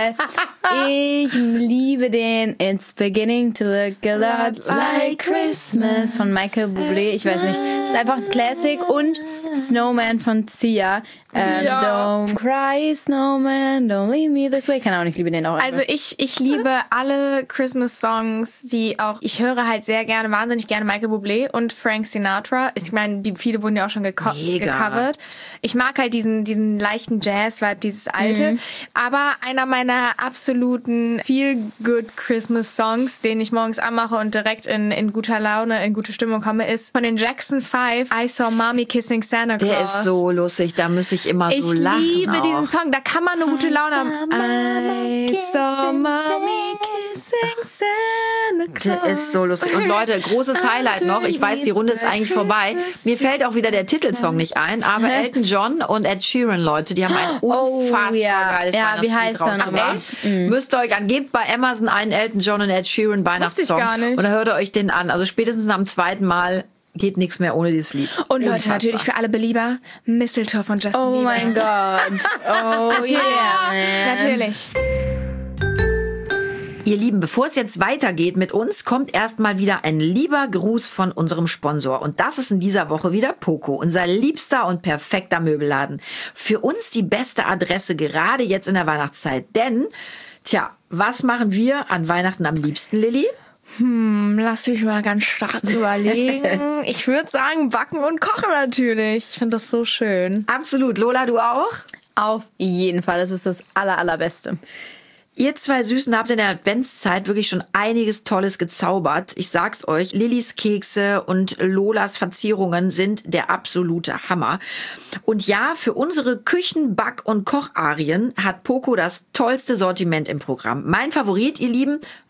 Ich liebe den It's Beginning to Look a Lot Like Christmas von Michael Bublé. Ich weiß nicht. Ist einfach ein Classic. Und Snowman von Sia. Don't cry, Snowman, don't leave me this way. Keine Ahnung, ich liebe den auch. Also ich liebe alle Christmas-Songs, ich höre halt sehr gerne, wahnsinnig gerne Michael Bublé und Frank Sinatra. Ich meine, viele wurden ja auch schon gecovert. Ich mag halt diesen leichten Jazz-Vibe, dieses alte. Aber einer meiner absoluten Feel-Good Christmas-Songs, den ich morgens anmache und direkt in guter Laune, in gute Stimmung komme, ist von den Jackson 5, I Saw Mommy Kissing Santa Claus. Der ist so lustig, da muss ich immer so lachen. Ich liebe auch. diesen Song, da kann man eine gute Laune haben. I saw Mommy kissing Santa Claus. Der ist so lustig. Und Leute, großes Highlight noch. Ich weiß, die Runde ist eigentlich vorbei. Mir fällt auch wieder der Titelsong nicht ein, aber Elton John und Ed Sheeran, Leute, die haben ein unfassbar geiles wie Weihnachtslied heißt er nochmal? Müsst ihr euch angebt bei Amazon einen Elton John und Ed Sheeran Weihnachtssong. gar nicht. Und dann hört ihr euch den an. Also spätestens am zweiten Mal geht nichts mehr ohne dieses Lied. Und Leute, Unfassbar. natürlich für alle Belieber, Mistletoe von Justin Bieber. Oh mein Gott. Oh yeah. Natürlich. Ihr Lieben, bevor es jetzt weitergeht mit uns, kommt erstmal wieder ein lieber Gruß von unserem Sponsor. Und das ist in dieser Woche wieder Poco, unser liebster und perfekter Möbelladen. Für uns die beste Adresse, gerade jetzt in der Weihnachtszeit. Denn, was machen wir an Weihnachten am liebsten, Lilly? Lass mich mal ganz stark überlegen. Ich würde sagen, backen und kochen natürlich. Ich finde das so schön. Absolut. Lola, du auch? Auf jeden Fall. Das ist das Allerbeste. Ihr zwei Süßen habt in der Adventszeit wirklich schon einiges Tolles gezaubert. Ich sag's euch, Lillys Kekse und Lolas Verzierungen sind der absolute Hammer. Und ja, für unsere Küchen-, Back- und Kocharien hat Poco das tollste Sortiment im Programm. Mein Favorit, ihr Lieben,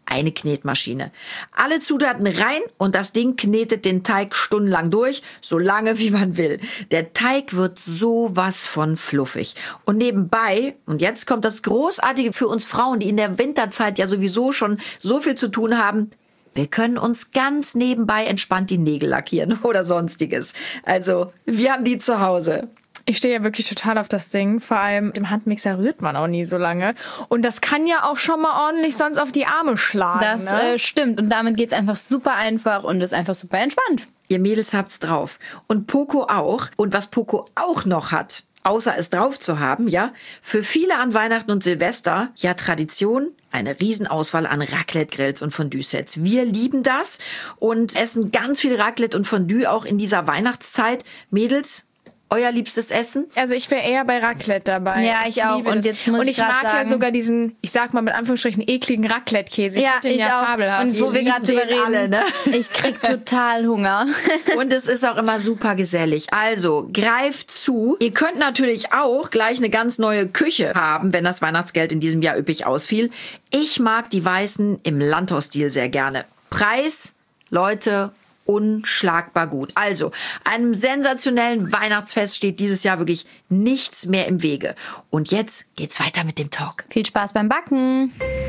eine Knetmaschine. Alle Zutaten rein und das Ding knetet den Teig stundenlang durch, so lange wie man will. Der Teig wird sowas von fluffig. Und nebenbei, und jetzt kommt das Großartige für uns Frauen, die in der Winterzeit ja sowieso schon so viel zu tun haben, wir können uns ganz nebenbei entspannt die Nägel lackieren oder sonstiges. Also, wir haben die zu Hause. Ich stehe ja wirklich total auf das Ding. Vor allem mit dem Handmixer rührt man auch nie so lange. Und das kann ja auch schon mal ordentlich sonst auf die Arme schlagen. Das stimmt. Und damit geht's einfach super einfach und ist einfach super entspannt. Ihr Mädels habt's drauf. Und Poco auch. Und was Poco auch noch hat, außer es drauf zu haben, ja, für viele an Weihnachten und Silvester, ja, Tradition, eine Riesenauswahl an Raclette-Grills und Fondue-Sets. Wir lieben das und essen ganz viel Raclette und Fondue auch in dieser Weihnachtszeit. Mädels, euer liebstes Essen? Also ich wäre eher bei Raclette dabei. Ja, ich auch. Und jetzt muss ich mag sagen, ja sogar diesen, ich sag mal mit Anführungsstrichen, ekligen Raclette-Käse. Ja, ich auch. Fabelhaft. Und wo wir gerade drüber reden, alle, ne? Ich krieg total Hunger. Und es ist auch immer super gesellig. Also, greift zu. Ihr könnt natürlich auch gleich eine ganz neue Küche haben, wenn das Weihnachtsgeld in diesem Jahr üppig ausfiel. Ich mag die Weißen im Landhausstil sehr gerne. Preis, Leute, unschlagbar gut. Also, einem sensationellen Weihnachtsfest steht dieses Jahr wirklich nichts mehr im Wege. Und jetzt geht's weiter mit dem Talk. Viel Spaß beim Backen.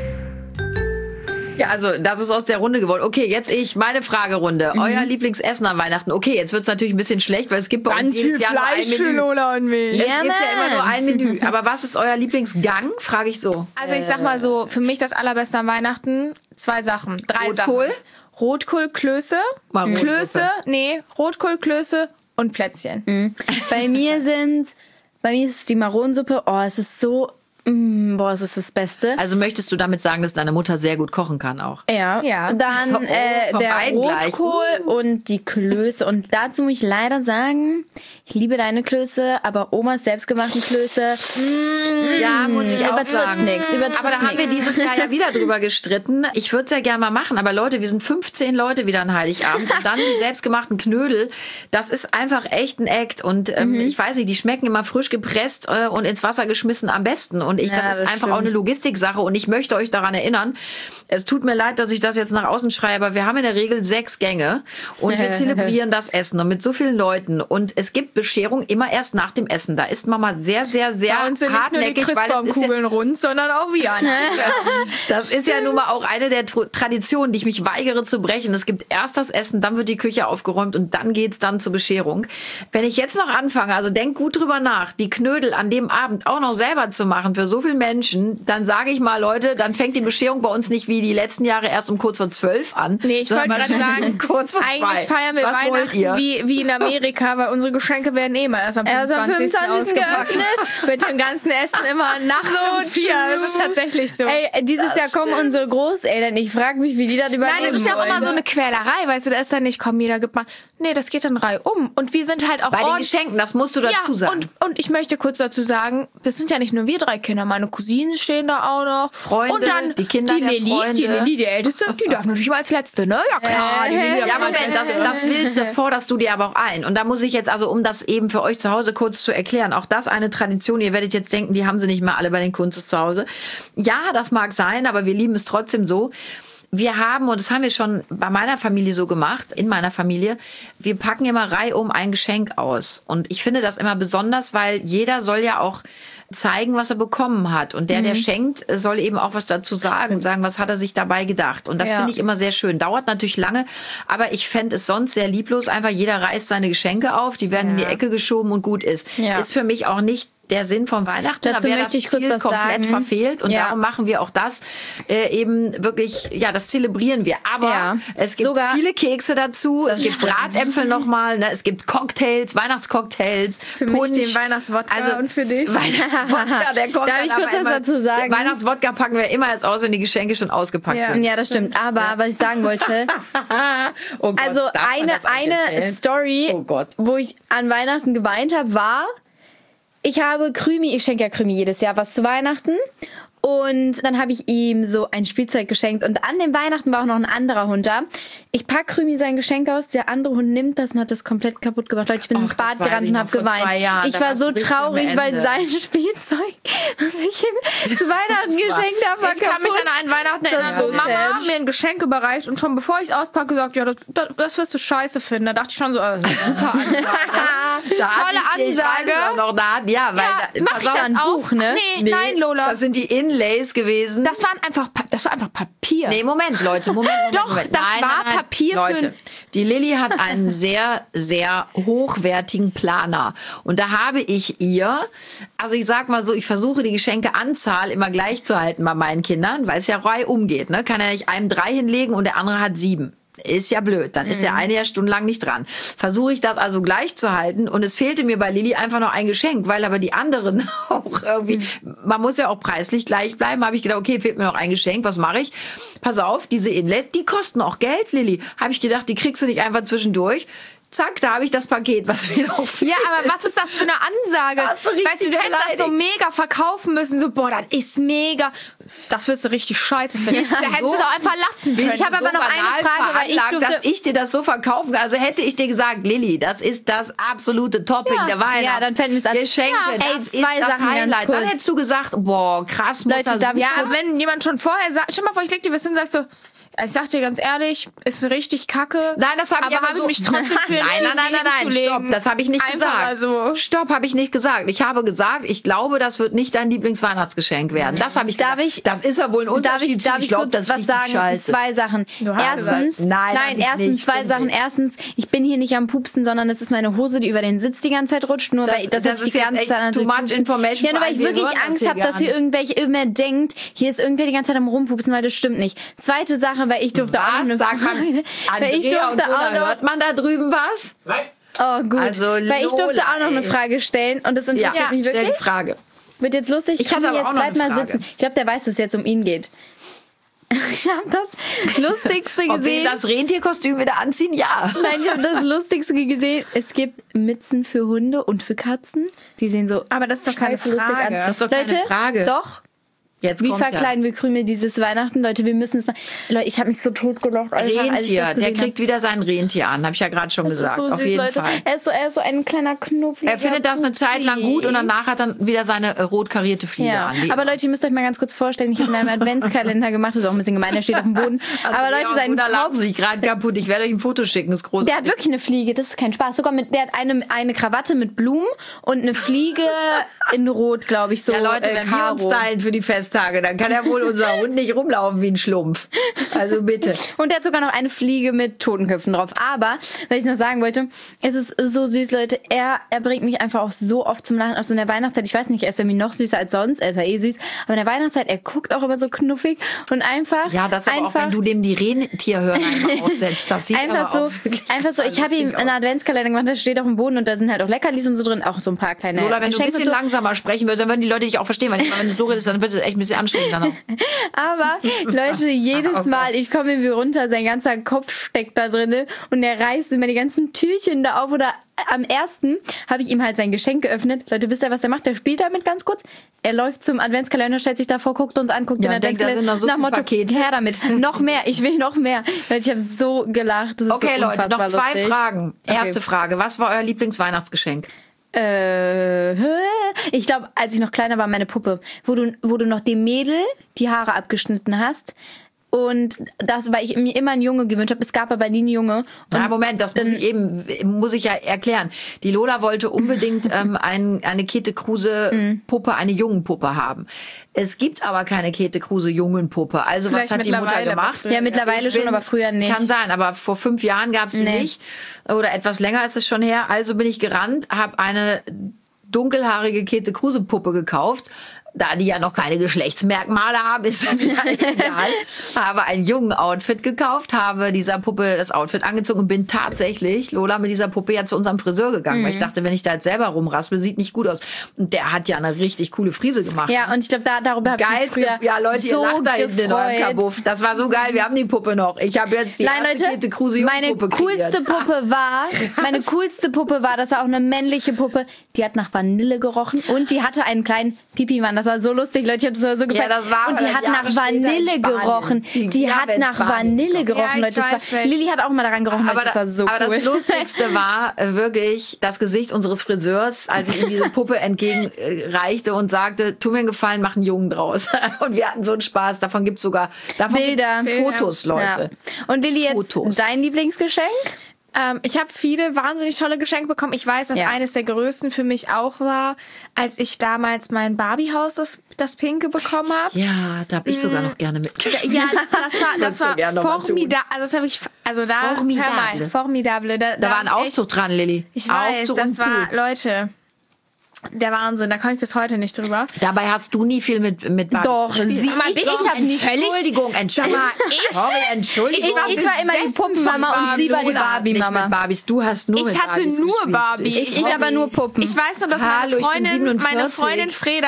Ja, also das ist aus der Runde geworden. Okay, jetzt meine Fragerunde. Euer Lieblingsessen an Weihnachten. Okay, jetzt wird's natürlich ein bisschen schlecht, weil es gibt bei uns jedes Jahr nur ein Fleisch für Menü. Lola und mich. Es gibt ja immer nur ein Menü. Aber was ist euer Lieblingsgang? Frage ich so. Also ich sag mal so, für mich das Allerbeste an Weihnachten, 2 Sachen. 3 Rotkohl? Sachen. Rotkohl, Klöße. Rotkohl, Klöße und Plätzchen. Bei mir ist es die Maronensuppe. Oh, es ist so... es ist das Beste. Also möchtest du damit sagen, dass deine Mutter sehr gut kochen kann auch? Ja. Dann von der beiden gleich. Rotkohl und die Klöße. Und dazu muss ich leider sagen, ich liebe deine Klöße, aber Omas selbstgemachten Klöße, Ja, muss ich auch übertrifft sagen. nichts. Aber da haben wir dieses Jahr ja wieder drüber gestritten. Ich würde es ja gerne mal machen, aber Leute, wir sind 15 Leute wieder an Heiligabend und dann die selbstgemachten Knödel. Das ist einfach echt ein Act. Und ich weiß nicht, die schmecken immer frisch gepresst und ins Wasser geschmissen am besten. Und das ist einfach stimmt. auch eine Logistiksache und ich möchte euch daran erinnern, es tut mir leid, dass ich das jetzt nach außen schreie, aber wir haben in der Regel 6 Gänge und wir zelebrieren das Essen und mit so vielen Leuten und es gibt Bescherung immer erst nach dem Essen. Da ist Mama sehr, sehr, sehr Bei uns sind nicht nur die hartnäckig, weil es ist Christbaumkugeln rund, sondern auch wir. das ist ja nun mal auch eine der Traditionen, die ich mich weigere zu brechen. Es gibt erst das Essen, dann wird die Küche aufgeräumt und dann geht's dann zur Bescherung. Wenn ich jetzt noch anfange, also denk gut drüber nach, die Knödel an dem Abend auch noch selber zu machen für so viele Menschen, dann sage ich mal, Leute, dann fängt die Bescherung bei uns nicht wie die letzten Jahre erst um kurz vor 12 an. Nee, ich wollte gerade sagen, kurz vor 2. eigentlich feiern wir Was wollt Weihnachten ihr? wie in Amerika, weil unsere Geschenke werden immer erst am 25. ausgepackt. Mit dem ganzen Essen immer nachts um 4. Das ist tatsächlich so. Ey, dieses Jahr kommen unsere Großeltern. Ich frage mich, wie die das überleben Nein, das ist ja auch wollen. immer so eine Quälerei, weißt du, da ist dann nicht, komm, jeder gibt mal. Nee, das geht dann reihum. Und wir sind halt auch Bei den Geschenken, das musst du dazu sagen. Und ich möchte kurz dazu sagen, das sind ja nicht nur wir 3 Kinder, meine Cousinen stehen da auch noch. Freunde, und dann die Kinder der Freunde. Die Lilly, die Älteste, die darf natürlich mal als Letzte, ne? Ja klar, die Lilly darf Ja, mal als Moment, Letzte. das forderst du dir aber auch ein. Und da muss ich jetzt, also um das eben für euch zu Hause kurz zu erklären, auch das eine Tradition, ihr werdet jetzt denken, die haben sie nicht mehr alle bei den Kunzes zu Hause. Ja, das mag sein, aber wir lieben es trotzdem so. Wir haben, und das haben wir schon bei meiner Familie so gemacht, in meiner Familie, wir packen immer reihum ein Geschenk aus. Und ich finde das immer besonders, weil jeder soll ja auch zeigen, was er bekommen hat. Und der schenkt, soll eben auch was dazu sagen, was hat er sich dabei gedacht. Und das finde ich immer sehr schön. Dauert natürlich lange, aber ich fände es sonst sehr lieblos. Einfach jeder reißt seine Geschenke auf, die werden in die Ecke geschoben und gut ist. Ja. Ist für mich auch nicht der Sinn von Weihnachten, Dazu da wäre das möchte ich kurz Ziel was komplett sagen. verfehlt und darum machen wir auch das eben wirklich, das zelebrieren wir. Aber es gibt sogar viele Kekse dazu, es gibt Bratäpfel nochmal, ne? Es gibt Cocktails, Weihnachtscocktails, Für Punsch. mich den Weihnachtswodka und für dich. Weihnachtswodka, der kommt Darf dann ich kurz aber was immer- dazu sagen? Weihnachtswodka packen wir immer erst aus, wenn die Geschenke schon ausgepackt sind. Ja, das stimmt. Aber was ich sagen wollte, Oh Gott, also darf man das eigentlich eine erzählen? Story, Oh Gott. wo ich an Weihnachten geweint habe, war, ich habe Krümi, ich schenke ja Krümi jedes Jahr was zu Weihnachten. Und dann habe ich ihm so ein Spielzeug geschenkt. Und an dem Weihnachten war auch noch ein anderer Hund da. Ich pack Krümi sein Geschenk aus, der andere Hund nimmt das und hat das komplett kaputt gemacht. Leute, ich bin ins Bad gerannt und habe geweint. Ich war so traurig, weil sein Spielzeug, was ich ihm zu Weihnachten geschenkt habe, war Ich kann mich an einen Weihnachten erinnern, so wo Mama sad. mir ein Geschenk überreicht und schon bevor ich es auspacke, gesagt, ja, das wirst du scheiße finden. Da dachte ich schon so, super Ansage. Tolle Ansage. Ja, weil Mach ich das ein auch? Buch, ne? Nee, nein, Lola. Das sind die Inlays gewesen. Das war einfach Papier. Nee, Moment, Leute, Moment. Doch, das war Papier für Leute, die Lilly hat einen sehr, sehr hochwertigen Planer. Und da habe ich ihr, also ich sag mal so, ich versuche die Geschenkeanzahl immer gleich zu halten bei meinen Kindern, weil es ja reihum geht, ne? Kann ja nicht einem 3 hinlegen und der andere hat 7. Ist ja blöd, dann ist der eine ja stundenlang nicht dran. Versuche ich das also gleich zu halten und es fehlte mir bei Lilly einfach noch ein Geschenk, weil aber die anderen auch irgendwie, man muss ja auch preislich gleich bleiben, habe ich gedacht, okay, fehlt mir noch ein Geschenk, was mache ich? Pass auf, diese Inlays, die kosten auch Geld, Lilly. Habe ich gedacht, die kriegst du nicht einfach zwischendurch. Zack, da habe ich das Paket, was mir noch fehlt. Ja, aber was ist das für eine Ansage? Hast du richtig Weißt du, du hättest das so mega verkaufen müssen. So, boah, das ist mega. Das wirst du richtig scheiße finden. Da hättest du es auch einfach lassen können. Ich habe aber noch eine Frage, weil ich durfte... dass ich dir das so verkaufen kann. Also hätte ich dir gesagt, Lilly, das ist das absolute Topping der Weihnachts. Ja, dann fällt mir das an. Geschenke, Ja, das ey, ist zwei das Sachen ganz Highlight. kurz. Dann hättest du gesagt, boah, krass, Mutter. Leute, darf ich Ja, kurz- wenn jemand schon vorher sagt, stell mal vor, ich leg dir was hin und sag so, ich sag dir ganz ehrlich, ist richtig kacke. Nein, das habe ich aber habe so. mich trotzdem für Nein, stopp, das habe ich nicht Einfach gesagt. also- Stopp, habe ich nicht gesagt. Ich habe gesagt, ich glaube, das wird nicht dein Lieblingsweihnachtsgeschenk werden. Das habe ich Darf gesagt. ich- Das ist ja wohl ein Unterschied. Darf ich glaub, kurz das ist was richtig sagen? Scheiße. 2 Sachen. Du hast Erstens, gesagt. Nein, hab ich erstens nicht, 2 stimmt Sachen. nicht. Erstens, ich bin hier nicht am Pupsen, sondern es ist meine Hose, die über den Sitz die ganze Zeit rutscht. Nur weil Das hört ist sich die jetzt ganze echt Zeit an, als too würde ich much pupsen. information Ja, nur weil ich für einen. Wir wirklich hören das Angst hier habe, gar dass ihr nicht. irgendwelche immer denkt, hier ist irgendwer die ganze Zeit am Rumpupsen, weil das stimmt nicht. Zweite Sache, weil ich durfte auch noch eine Sagt man, Frage. Weil ich Andrea und durfte auch Gunnar, noch, hört man da drüben was? Nein. oh gut, Also, weil ich durfte Lola, auch noch eine ey. Frage stellen und das interessiert mich stell wirklich. die Frage. Wird jetzt lustig. Ich hatte Krimi, aber jetzt auch noch bleib eine mal Frage. sitzen. Ich glaube, der weiß, dass es jetzt um ihn geht. Ich habe das Lustigste Ob wir gesehen. das Rentierkostüm wieder anziehen? Ja. Nein, ich habe das Lustigste gesehen. Es gibt Mützen für Hunde und für Katzen. Die sehen so. Aber das ist doch keine scheiße lustig Frage. an. Das ist doch keine Leute, Frage. Doch. Jetzt Wie kommt's verkleiden wir Krümel dieses Weihnachten? Leute, wir müssen es mal. Leute, ich habe mich so tot gelacht. ja. Rentier, der kriegt kriegt wieder sein Rentier an, habe ich ja gerade schon das ist gesagt. so Auf süß, jeden Leute. Fall. Er ist so ein kleiner Knuffel. Er findet das eine Zeit lang gut und danach hat er wieder seine rot karierte Fliege Ja, an. wie aber immer. Leute, ihr müsst euch mal ganz kurz vorstellen, ich habe in einem Adventskalender gemacht, das ist auch ein bisschen gemein, der steht auf dem Boden. Aber Leute, sein da Kopf, lachen sich gerade kaputt. Ich werde euch ein Foto schicken, ist groß. der hat wirklich eine Fliege, das ist kein Spaß. Sogar der hat eine Krawatte mit Blumen und eine Fliege in Rot, glaube ich, so. Ja, Leute, wenn wir uns Karo. stylen für die Festtage, dann kann ja wohl unser Hund nicht rumlaufen wie ein Schlumpf. Also bitte. Und der hat sogar noch eine Fliege mit Totenköpfen drauf. Aber, was ich noch sagen wollte, es ist so süß, Leute. Er bringt mich einfach auch so oft zum Lachen. Auch so in der Weihnachtszeit, ich weiß nicht, er ist irgendwie noch süßer als sonst. Er ist ja eh süß. Aber in der Weihnachtszeit, er guckt auch immer so knuffig und einfach. Ja, das aber auch, wenn du dem die Rentierhörner aufsetzt. Das sieht Einfach aber so, auch wirklich einfach so. Ich habe ihm lustig einen aus. Adventskalender gemacht, der steht auf dem Boden und da sind halt auch Leckerlis und so drin, auch so ein paar kleine Lola, wenn du ein Geschenke bisschen und so. langsamer sprechen würdest, dann würden die Leute dich auch verstehen. Weil wenn du so redest, dann wird es echt ein bisschen anstrengend. Dann auch. Aber Leute, jedes Mal, ich komme irgendwie runter, sein ganzer Kopf steckt da drinne und er reißt immer die ganzen Türchen da auf. Oder am ersten habe ich ihm halt sein Geschenk geöffnet. Leute, wisst ihr, was der macht? Der spielt damit ganz kurz. Er läuft zum Adventskalender, stellt sich davor, guckt uns an, guckt Ja, den und denkt, da sind noch so nach viele Motto, Pakete. her damit. Noch mehr, ich will noch mehr. Leute, ich habe so gelacht. Das ist Okay, so Leute, noch unfassbar 2 lustig. Fragen. Erste Frage, was war euer Lieblingsweihnachtsgeschenk? Ich glaube, als ich noch kleiner war, meine Puppe, wo du noch dem Mädel die Haare abgeschnitten hast. Und das, weil ich mir immer einen Junge gewünscht habe. Es gab aber nie einen Junge. Und Na, Moment, das muss ich ja erklären. Die Lola wollte unbedingt eine Käthe Kruse Puppe, eine Jungenpuppe haben. Es gibt aber keine Käthe Kruse Jungenpuppe. Also Vielleicht was hat die Mutter mittlerweile, gemacht? aber ja, mittlerweile schon, aber früher nicht. Kann sein, aber vor 5 Jahren gab es sie Nee. nicht. Oder etwas länger ist es schon her. Also bin ich gerannt, habe eine dunkelhaarige Käthe Kruse Puppe gekauft. Da die ja noch keine Geschlechtsmerkmale haben, ist das ja egal. Habe ein jungen Outfit gekauft, habe dieser Puppe das Outfit angezogen und bin tatsächlich, Lola, mit dieser Puppe ja zu unserem Friseur gegangen, weil ich dachte, wenn ich da jetzt selber rumraspel, sieht nicht gut aus. Und der hat ja eine richtig coole Frise gemacht. Ja, und ich glaube, darüber habe ich mich Geilste, früher ja Leute, ihr so lacht da hinten in eurem gefreut. Kabuff. Das war so geil, wir haben die Puppe noch. Ich habe jetzt die Nein, erste Leute, Käthe Kruse meine Jungpuppe coolste Puppe war, das war auch eine männliche Puppe, die hat nach Vanille gerochen und die hatte einen kleinen Pipi-Mann. Das war so lustig, Leute. Ich habe das so gefallen. Ja, das war und die hat Jahre nach später in Vanille Spanien. gerochen. Die hat nach Vanille gerochen, Leute. Lilly hat auch mal daran gerochen, Leute. Das war so cool. Aber das Lustigste war wirklich das Gesicht unseres Friseurs, als ich ihm diese Puppe entgegenreichte und sagte, tu mir einen Gefallen, mach einen Jungen draus. Und wir hatten so einen Spaß. Davon gibt's sogar Bilder. Fotos, Leute. Ja. Und Lilly, jetzt dein Lieblingsgeschenk? Ich habe viele wahnsinnig tolle Geschenke bekommen. Ich weiß, dass eines der größten für mich auch war, als ich damals mein Barbiehaus, das Pinke, bekommen habe. Ja, da habe ich sogar noch gerne mitgespielt. Ja, das war formidable. Formidable. Da war ein Aufzug dran, Lilly. Ich weiß, das war, Leute, der Wahnsinn. Da komme ich bis heute nicht drüber. Dabei hast du nie viel mit Barbie. Doch, ich habe nicht. Entschuldigung. Entschuldigung. Ich war immer die Puppenmama und sie war die Barbie-Mama. Nicht mit Barbies. Du hast nur mit Barbies hatte nur gespielt. Barbie. Ich aber nur Puppen. Ich weiß noch, dass meine Freundin Freda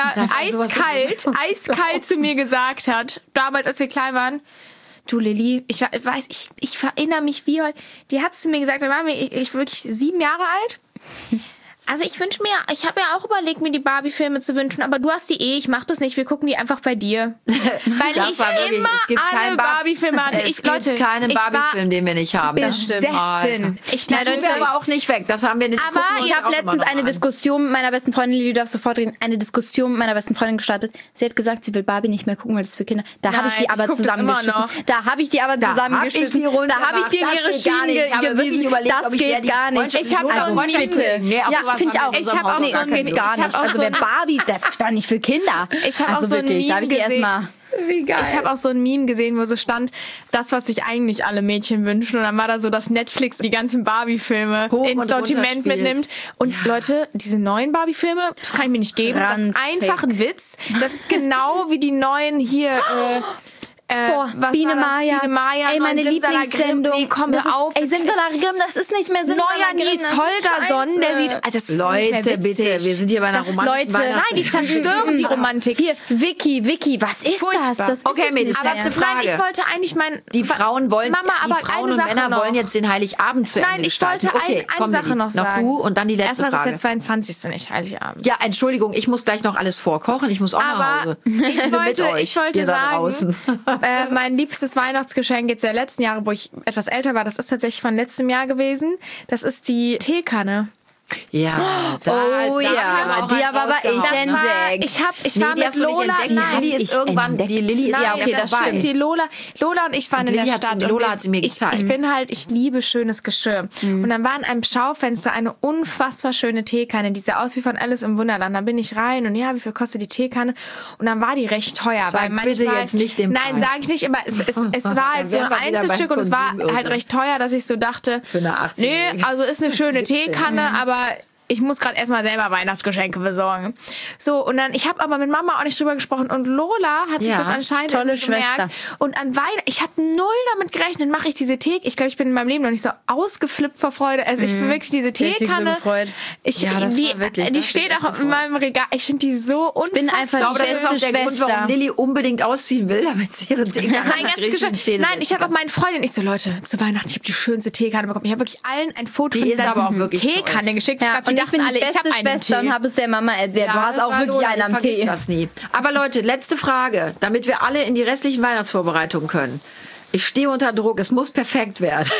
eiskalt zu mir gesagt hat, damals, als wir klein waren, du Lilly, ich erinnere mich wie heute, die hat zu mir gesagt, da waren ich wirklich 7 Jahre alt. Also ich wünsche mir, ich habe ja auch überlegt, mir die Barbie-Filme zu wünschen, aber du hast die ich mach das nicht, wir gucken die einfach bei dir. Weil ich immer alle Barbie-Filme hatte. Es gibt keinen Barbie-Film, den wir nicht haben. Das stimmt. Ich tue aber auch nicht weg. Das haben wir nicht. Aber ich habe letztens eine Diskussion mit meiner besten Freundin, Lilly, du darfst sofort reden, eine Diskussion mit meiner besten Freundin gestartet. Sie hat gesagt, sie will Barbie nicht mehr gucken, weil das ist für Kinder. Da habe ich die aber zusammengeschissen. Da habe ich die aber zusammengeschissen. Da habe ich dir in ihre Schienen gewiesen. Das geht gar nicht. Ich habe also bitte. Finde ich auch. Ich habe auch das geht gar nicht. Also wer Barbie, das ist doch nicht für Kinder. Ich habe auch so ein Meme gesehen. Wie geil. Ich habe auch so ein Meme gesehen, wo so stand, das, was sich eigentlich alle Mädchen wünschen. Und dann war da so, dass Netflix die ganzen Barbie-Filme ins Sortiment mitnimmt. Und Leute, diese neuen Barbie-Filme, das kann ich mir nicht geben. Das ist einfach ein Witz. Das ist genau wie die neuen hier... Biene Maya. Ey, meine Lieblingssendung. Nee, komm, hör auf. Ey, Simsalagrim, das ist nicht mehr Neuer Nils Holgersson, der sieht... Also das ist Leute, bitte, wir sind hier bei einer romantischen Nein, die zerstören die Romantik. Hier, Vicky, was ist das? Okay, Mädels, letzte Frage. Nein, ich wollte eigentlich Die Frauen wollen, Mama, aber die Frauen und Männer wollen jetzt den Heiligabend zu Ende Nein, ich gestalten. wollte eine Sache noch sagen. Noch du und dann die letzte Erstmal Frage. ist der 22. nicht Heiligabend. Ja, Entschuldigung, ich muss gleich noch alles vorkochen. Ich muss auch nach Hause. Ich wollte sagen, mein liebstes Weihnachtsgeschenk jetzt der letzten Jahre, wo ich etwas älter war, das ist tatsächlich von letztem Jahr gewesen. Das ist die Teekanne. Ja, die aber entdeckt. Ich war mit Lola. Die Lilly ist irgendwann. Die Lilly ist ja okay, das stimmt. Die Lola und ich waren in der Stadt. Lola hat sie mir gezeigt. Ich liebe schönes Geschirr. Und dann war in einem Schaufenster eine unfassbar schöne Teekanne, die sah aus wie von Alice im Wunderland. Dann bin ich rein und wie viel kostet die Teekanne? Und dann war die recht teuer. Sag bitte jetzt nicht den Preis. Nein, sage ich nicht, aber es war halt so ein Einzelstück und es war halt recht teuer, dass ich so dachte, für eine 18-Jährige. Nee, also ist eine schöne Teekanne, aber ich muss gerade erstmal selber Weihnachtsgeschenke besorgen. So, und dann, ich habe aber mit Mama auch nicht drüber gesprochen. Und Lola hat sich das anscheinend tolle gemerkt. Schwester. Und an Weihnachten, ich habe null damit gerechnet, mache ich diese Tee. Ich glaube, ich bin in meinem Leben noch nicht so ausgeflippt vor Freude. Also ich bin wirklich diese Teekanne. Die steht auch in meinem Regal. Ich finde die so unfassbar. Ich bin einfach die beste Schwester. Der Grund, warum Lilly unbedingt ausziehen will, damit sie ihre Teekanne Nein, ich habe auch meinen Freundinnen, ich so, Leute, zu Weihnachten, ich habe die schönste Teekanne bekommen. Ich habe wirklich allen ein Foto von dieser Teekanne geschickt. Und ich bin die beste Schwester und habe es der Mama erzählt. Du hast auch wirklich einen am Tee. Das nie. Aber Leute, letzte Frage, damit wir alle in die restlichen Weihnachtsvorbereitungen können. Ich stehe unter Druck, es muss perfekt werden.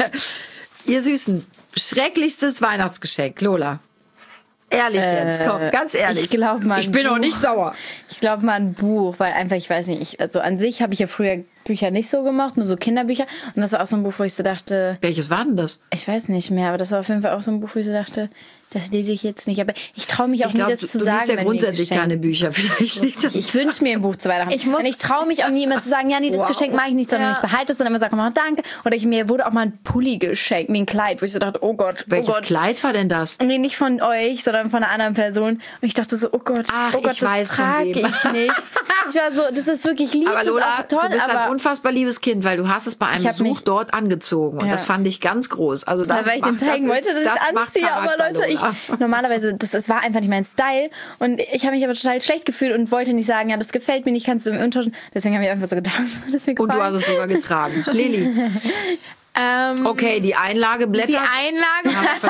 Ihr Süßen, schrecklichstes Weihnachtsgeschenk, Lola. Ehrlich jetzt, komm, ganz ehrlich. Ich bin auch nicht sauer. Ich glaube mal ein Buch, weil einfach, ich weiß nicht, also an sich habe ich ja früher Bücher nicht so gemacht, nur so Kinderbücher. Und das war auch so ein Buch, wo ich so dachte... Welches war denn das? Ich weiß nicht mehr, aber das war auf jeden Fall auch so ein Buch, wo ich so dachte, das lese ich jetzt nicht. Aber ich traue mich auch nie, das zu sagen. Du liest ja grundsätzlich keine Bücher. Vielleicht liegt das. Ich wünsche mir ein Buch zu Weihnachten. Ich traue mich auch nie immer zu sagen, ja, nee, das Geschenk mache ich nicht, sondern ich behalte es und immer sage, oh, danke. Oder mir wurde auch mal ein Pulli geschenkt, ein Kleid, wo ich so dachte, oh Gott. Welches Kleid war denn das? Nee, nicht von euch, sondern von einer anderen Person. Und ich dachte so, oh Gott, ich weiß von wem. Ich nicht. Ich war so, das ist wirklich lieb, aber Lola, das ist auch toll. Du bist ein unfassbar liebes Kind, weil du hast es bei einem Besuch dort angezogen. Und das fand ich ganz groß. Also das weil ich den zeigen wollte, dass ich anziehe. Aber Leute, normalerweise, das war einfach nicht mein Style. Und ich habe mich aber total schlecht gefühlt und wollte nicht sagen, ja, das gefällt mir nicht, kannst du mir umtauschen. Deswegen habe ich einfach so gedacht, das mir gefallen. Und du hast es sogar getragen. Lilly. Okay, die Einlageblätter. Die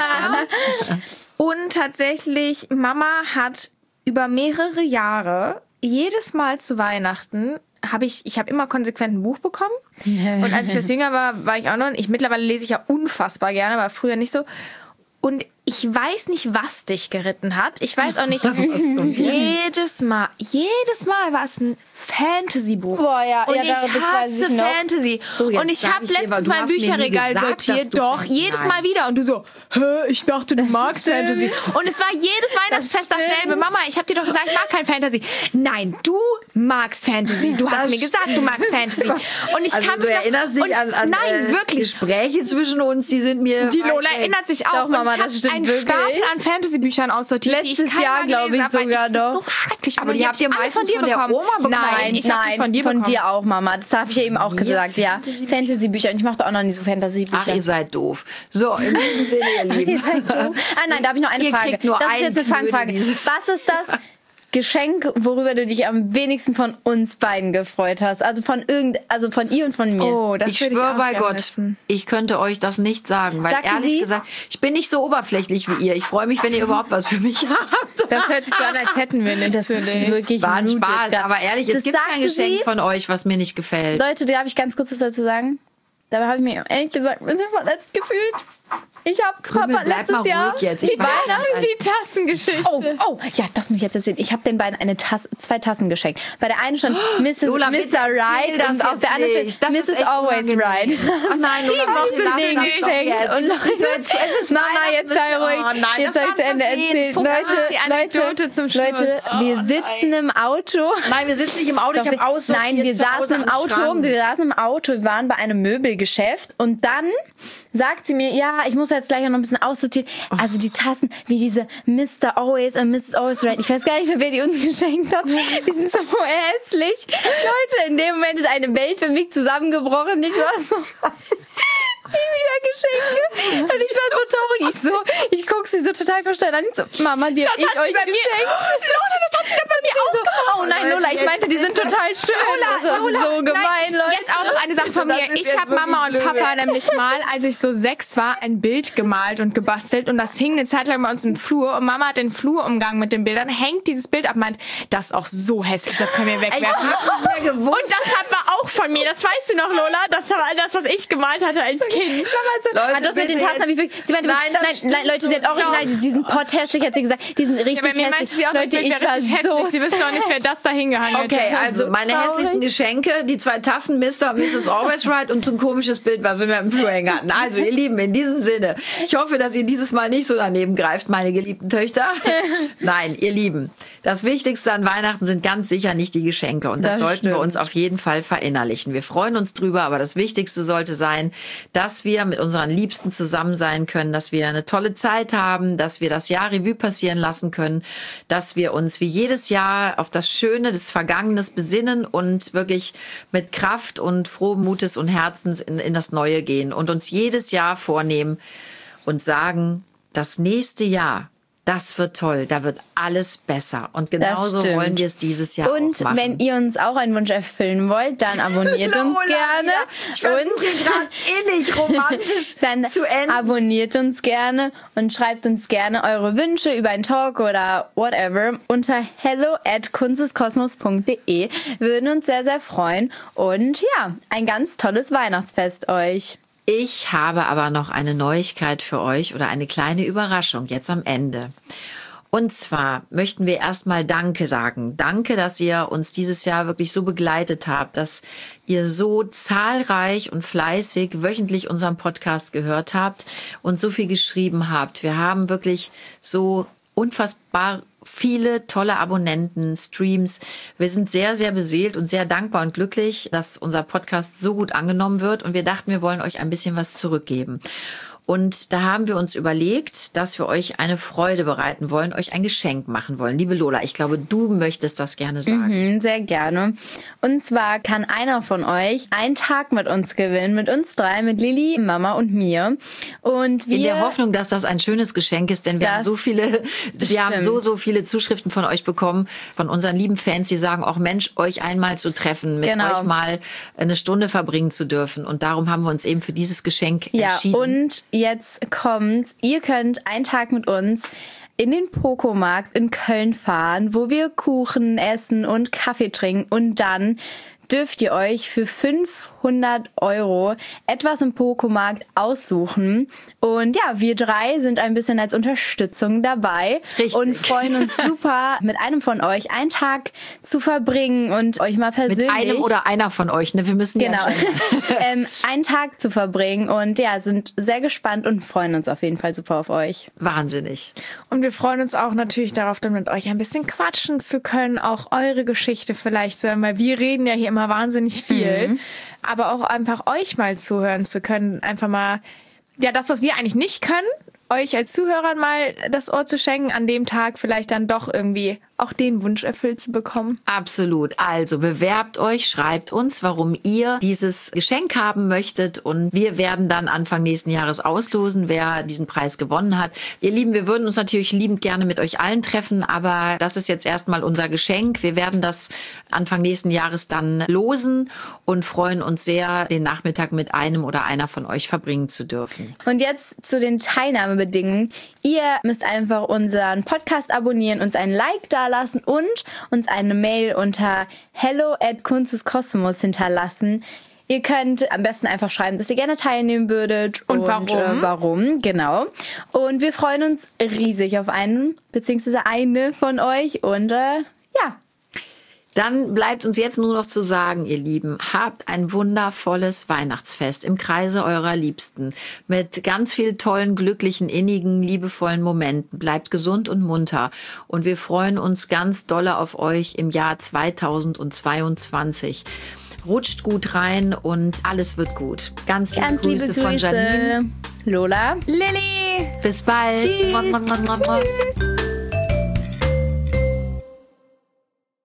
Einlageblätter. Und tatsächlich, Mama hat über mehrere Jahre jedes Mal zu Weihnachten habe ich immer konsequent ein Buch bekommen. Und als ich was jünger war ich auch noch. Mittlerweile lese ich ja unfassbar gerne, aber früher nicht so. Und ich weiß nicht, was dich geritten hat. Ich weiß auch nicht, jedes Mal war es ein Fantasy-Buch. Boah, ja, und ja, ich das weiß ich noch. Fantasy. So, und ich habe letztens mein Bücherregal sortiert. Doch, jedes Mal wieder. Und du so, ich dachte, du magst Fantasy. Und es war jedes Weihnachtsfest dasselbe. Mama, ich habe dir doch gesagt, ich mag kein Fantasy. Nein, du magst Fantasy. Du hast mir gesagt, du magst Fantasy. Und ich kann mich erinnerst dich an wirklich. Gespräche zwischen uns, die sind mir... Die Lola erinnert sich auch. Doch, Mama, das stimmt einen wirklich. Stapel an Fantasy-Büchern aussortiert, Letztes Jahr, glaube ich, sogar noch. Das ist so schrecklich. Aber die habt ihr meistens von der Oma bekommen. Nein, ich hab die von dir auch, Mama. Das habe ich ja eben auch gesagt. Ja, Fantasy-Bücher. Und ich mache auch noch nie so Fantasy-Bücher. Ach, ihr seid doof. So, in diesem Sinne, ihr Lieben. Ihr seid doof. Nein, da habe ich noch eine Frage. Kriegt nur das ist jetzt eine Fangfrage. Knödel, Was ist das Geschenk, worüber du dich am wenigsten von uns beiden gefreut hast? Also von ihr und von mir. Oh, das Ich schwöre bei Gott, ich könnte euch das nicht sagen, weil Sagte ehrlich sie? gesagt, ich bin nicht so oberflächlich wie ihr. Ich freue mich, wenn ihr überhaupt was für mich habt. Das hört sich so an, als hätten wir nichts. Das ist wirklich war ein Mut Spaß, jetzt grad. aber ehrlich, es gibt kein sagte Geschenk sie. von euch, was mir nicht gefällt. Leute, darf ich ganz kurz was dazu sagen? Dabei habe ich mir ehrlich gesagt ein bisschen verletzt gefühlt. Ich habe Papa bleib mal letztes Jahr ruhig jetzt. Ich Die weiß, Tassengeschichte. Oh, ja, das muss ich jetzt erzählen. Ich habe den beiden zwei Tassen geschenkt. Bei der einen stand Lola, Mr. bitte erzähl Right das und auf jetzt der anderen nicht. stand Das ist Mrs. echt Always unangenehm. Right. Ach nein, Lola, Die bitte mochte lass den das geschenkt. doch jetzt. Und Leute, Es ist Mama, Weihnachten, jetzt sei ruhig. oh nein, Jetzt das soll ich zu war Ende versehen. erzählen. Fokus ist die Anekdote zum Schluss. Leute, wir sitzen im Auto. Nein, wir sitzen nicht im Auto, ich habe aussortiert. Nein, wir zu Hause saßen im am Auto. Schrank. Wir saßen im Auto, wir waren bei einem Möbelgeschäft und dann sagt sie mir, ja, ich muss jetzt gleich noch ein bisschen aussortieren. Also die Tassen, wie diese Mr. Always und Mrs. Always Right. Ich weiß gar nicht mehr, wer die uns geschenkt hat. Die sind so hässlich. Leute, in dem Moment ist eine Welt für mich zusammengebrochen. Ich war so... Nie wieder Geschenke. Und ich war so traurig. Ich gucke sie so total verstanden an. Ich so, Mama, die hab ich euch geschenkt. Lola, das hat sie doch bei mir auch gemacht. Oh nein, Lola, ich meinte, die sind total schön. Das ist so gemein, Leute. Jetzt auch noch eine Sache von mir. Ich habe Mama und Papa nämlich mal, als ich so 6 war, ein Bild gemalt und gebastelt und das hing eine Zeit lang bei uns im Flur und Mama hat den Flurumgang mit den Bildern, hängt dieses Bild ab und meint, das ist auch so hässlich, das können wir wegwerfen. Und das hat war auch von mir, das weißt du noch, Lola, das war das, was ich gemalt hatte als Kind. Leute, das mit den Tassen habe ich wirklich... Sie meinte, nein, Leute, sie hat original diesen Pott hässlich, hat sie gesagt. Die sind richtig Bei mir meinte hässlich. sie auch, Leute, ich war so... Sie wissen doch nicht, wer das da hingehangen hat. Okay, also meine hässlichsten Geschenke, die 2 Tassen Mr. und Mrs. Always Right und so ein komisches Bild, was wir im Flur hängen hatten. Also ihr Lieben, in diesem Sinne, ich hoffe, dass ihr dieses Mal nicht so daneben greift, meine geliebten Töchter. Nein, ihr Lieben, das Wichtigste an Weihnachten sind ganz sicher nicht die Geschenke und das sollten wir uns auf jeden Fall verinnerlichen. Wir freuen uns drüber, aber das Wichtigste sollte sein, dass wir mit unseren Liebsten zusammen sein können, dass wir eine tolle Zeit haben, dass wir das Jahr Revue passieren lassen können, dass wir uns wie jedes Jahr auf das Schöne des Vergangenes besinnen und wirklich mit Kraft und frohem Mutes und Herzens in das Neue gehen und uns jedes Jahr vornehmen und sagen, das nächste Jahr, das wird toll, da wird alles besser. Und genauso wollen wir es dieses Jahr und auch machen. wenn ihr uns auch einen Wunsch erfüllen wollt, dann abonniert uns gerne. Ja, ich versuche gerade innig romantisch dann zu enden. abonniert uns gerne und schreibt uns gerne eure Wünsche über einen Talk oder whatever unter hello@kunsteskosmos.de. Wir würden uns sehr, sehr freuen. Und ja, ein ganz tolles Weihnachtsfest euch. Ich habe aber noch eine Neuigkeit für euch oder eine kleine Überraschung jetzt am Ende. Und zwar möchten wir erstmal Danke sagen. Danke, dass ihr uns dieses Jahr wirklich so begleitet habt, dass ihr so zahlreich und fleißig wöchentlich unseren Podcast gehört habt und so viel geschrieben habt. Wir haben wirklich so unfassbar viele tolle Abonnenten, Streams. Wir sind sehr, sehr beseelt und sehr dankbar und glücklich, dass unser Podcast so gut angenommen wird. Und wir dachten, wir wollen euch ein bisschen was zurückgeben. Und da haben wir uns überlegt, dass wir euch eine Freude bereiten wollen, euch ein Geschenk machen wollen. Liebe Lola, ich glaube, du möchtest das gerne sagen. Sehr gerne. Und zwar kann einer von euch einen Tag mit uns gewinnen, mit uns 3, mit Lilly, Mama und mir. Und wir in der Hoffnung, dass das ein schönes Geschenk ist, denn wir haben so viele viele Zuschriften von euch bekommen, von unseren lieben Fans, die sagen, auch Mensch, euch einmal zu treffen, mit euch mal eine Stunde verbringen zu dürfen. Und darum haben wir uns eben für dieses Geschenk entschieden. Und jetzt kommt's. Ihr könnt einen Tag mit uns in den Pocomarkt in Köln fahren, wo wir Kuchen essen und Kaffee trinken und dann dürft ihr euch für 500 € etwas im Pocomarkt aussuchen. Und ja, wir 3 sind ein bisschen als Unterstützung dabei. Richtig. Und freuen uns super, mit einem von euch einen Tag zu verbringen und euch mal persönlich... Mit einem oder einer von euch, ne? Wir müssen genau, einen Tag zu verbringen. Und ja, sind sehr gespannt und freuen uns auf jeden Fall super auf euch. Wahnsinnig. Und wir freuen uns auch natürlich darauf, dann mit euch ein bisschen quatschen zu können, auch eure Geschichte vielleicht zu hören, weil wir reden ja hier immer wahnsinnig viel, aber auch einfach euch mal zuhören zu können, einfach mal, ja, das, was wir eigentlich nicht können, euch als Zuhörern mal das Ohr zu schenken, an dem Tag vielleicht dann doch irgendwie auch den Wunsch erfüllt zu bekommen. Absolut. Also bewerbt euch, schreibt uns, warum ihr dieses Geschenk haben möchtet und wir werden dann Anfang nächsten Jahres auslosen, wer diesen Preis gewonnen hat. Ihr Lieben, wir würden uns natürlich liebend gerne mit euch allen treffen, aber das ist jetzt erstmal unser Geschenk. Wir werden das Anfang nächsten Jahres dann losen und freuen uns sehr, den Nachmittag mit einem oder einer von euch verbringen zu dürfen. Und jetzt zu den Teilnahmebedingungen. Ihr müsst einfach unseren Podcast abonnieren, uns ein Like dalassen und uns eine Mail unter hello@kunstdeskosmos hinterlassen. Ihr könnt am besten einfach schreiben, dass ihr gerne teilnehmen würdet. Und warum. Warum, genau. Und wir freuen uns riesig auf einen, beziehungsweise eine von euch. Und ja. Dann bleibt uns jetzt nur noch zu sagen, ihr Lieben, habt ein wundervolles Weihnachtsfest im Kreise eurer Liebsten mit ganz viel tollen, glücklichen, innigen, liebevollen Momenten. Bleibt gesund und munter und wir freuen uns ganz dolle auf euch im Jahr 2022. Rutscht gut rein und alles wird gut. Ganz liebe Grüße von Janine, Lola, Lilly. Bis bald. Tschüss.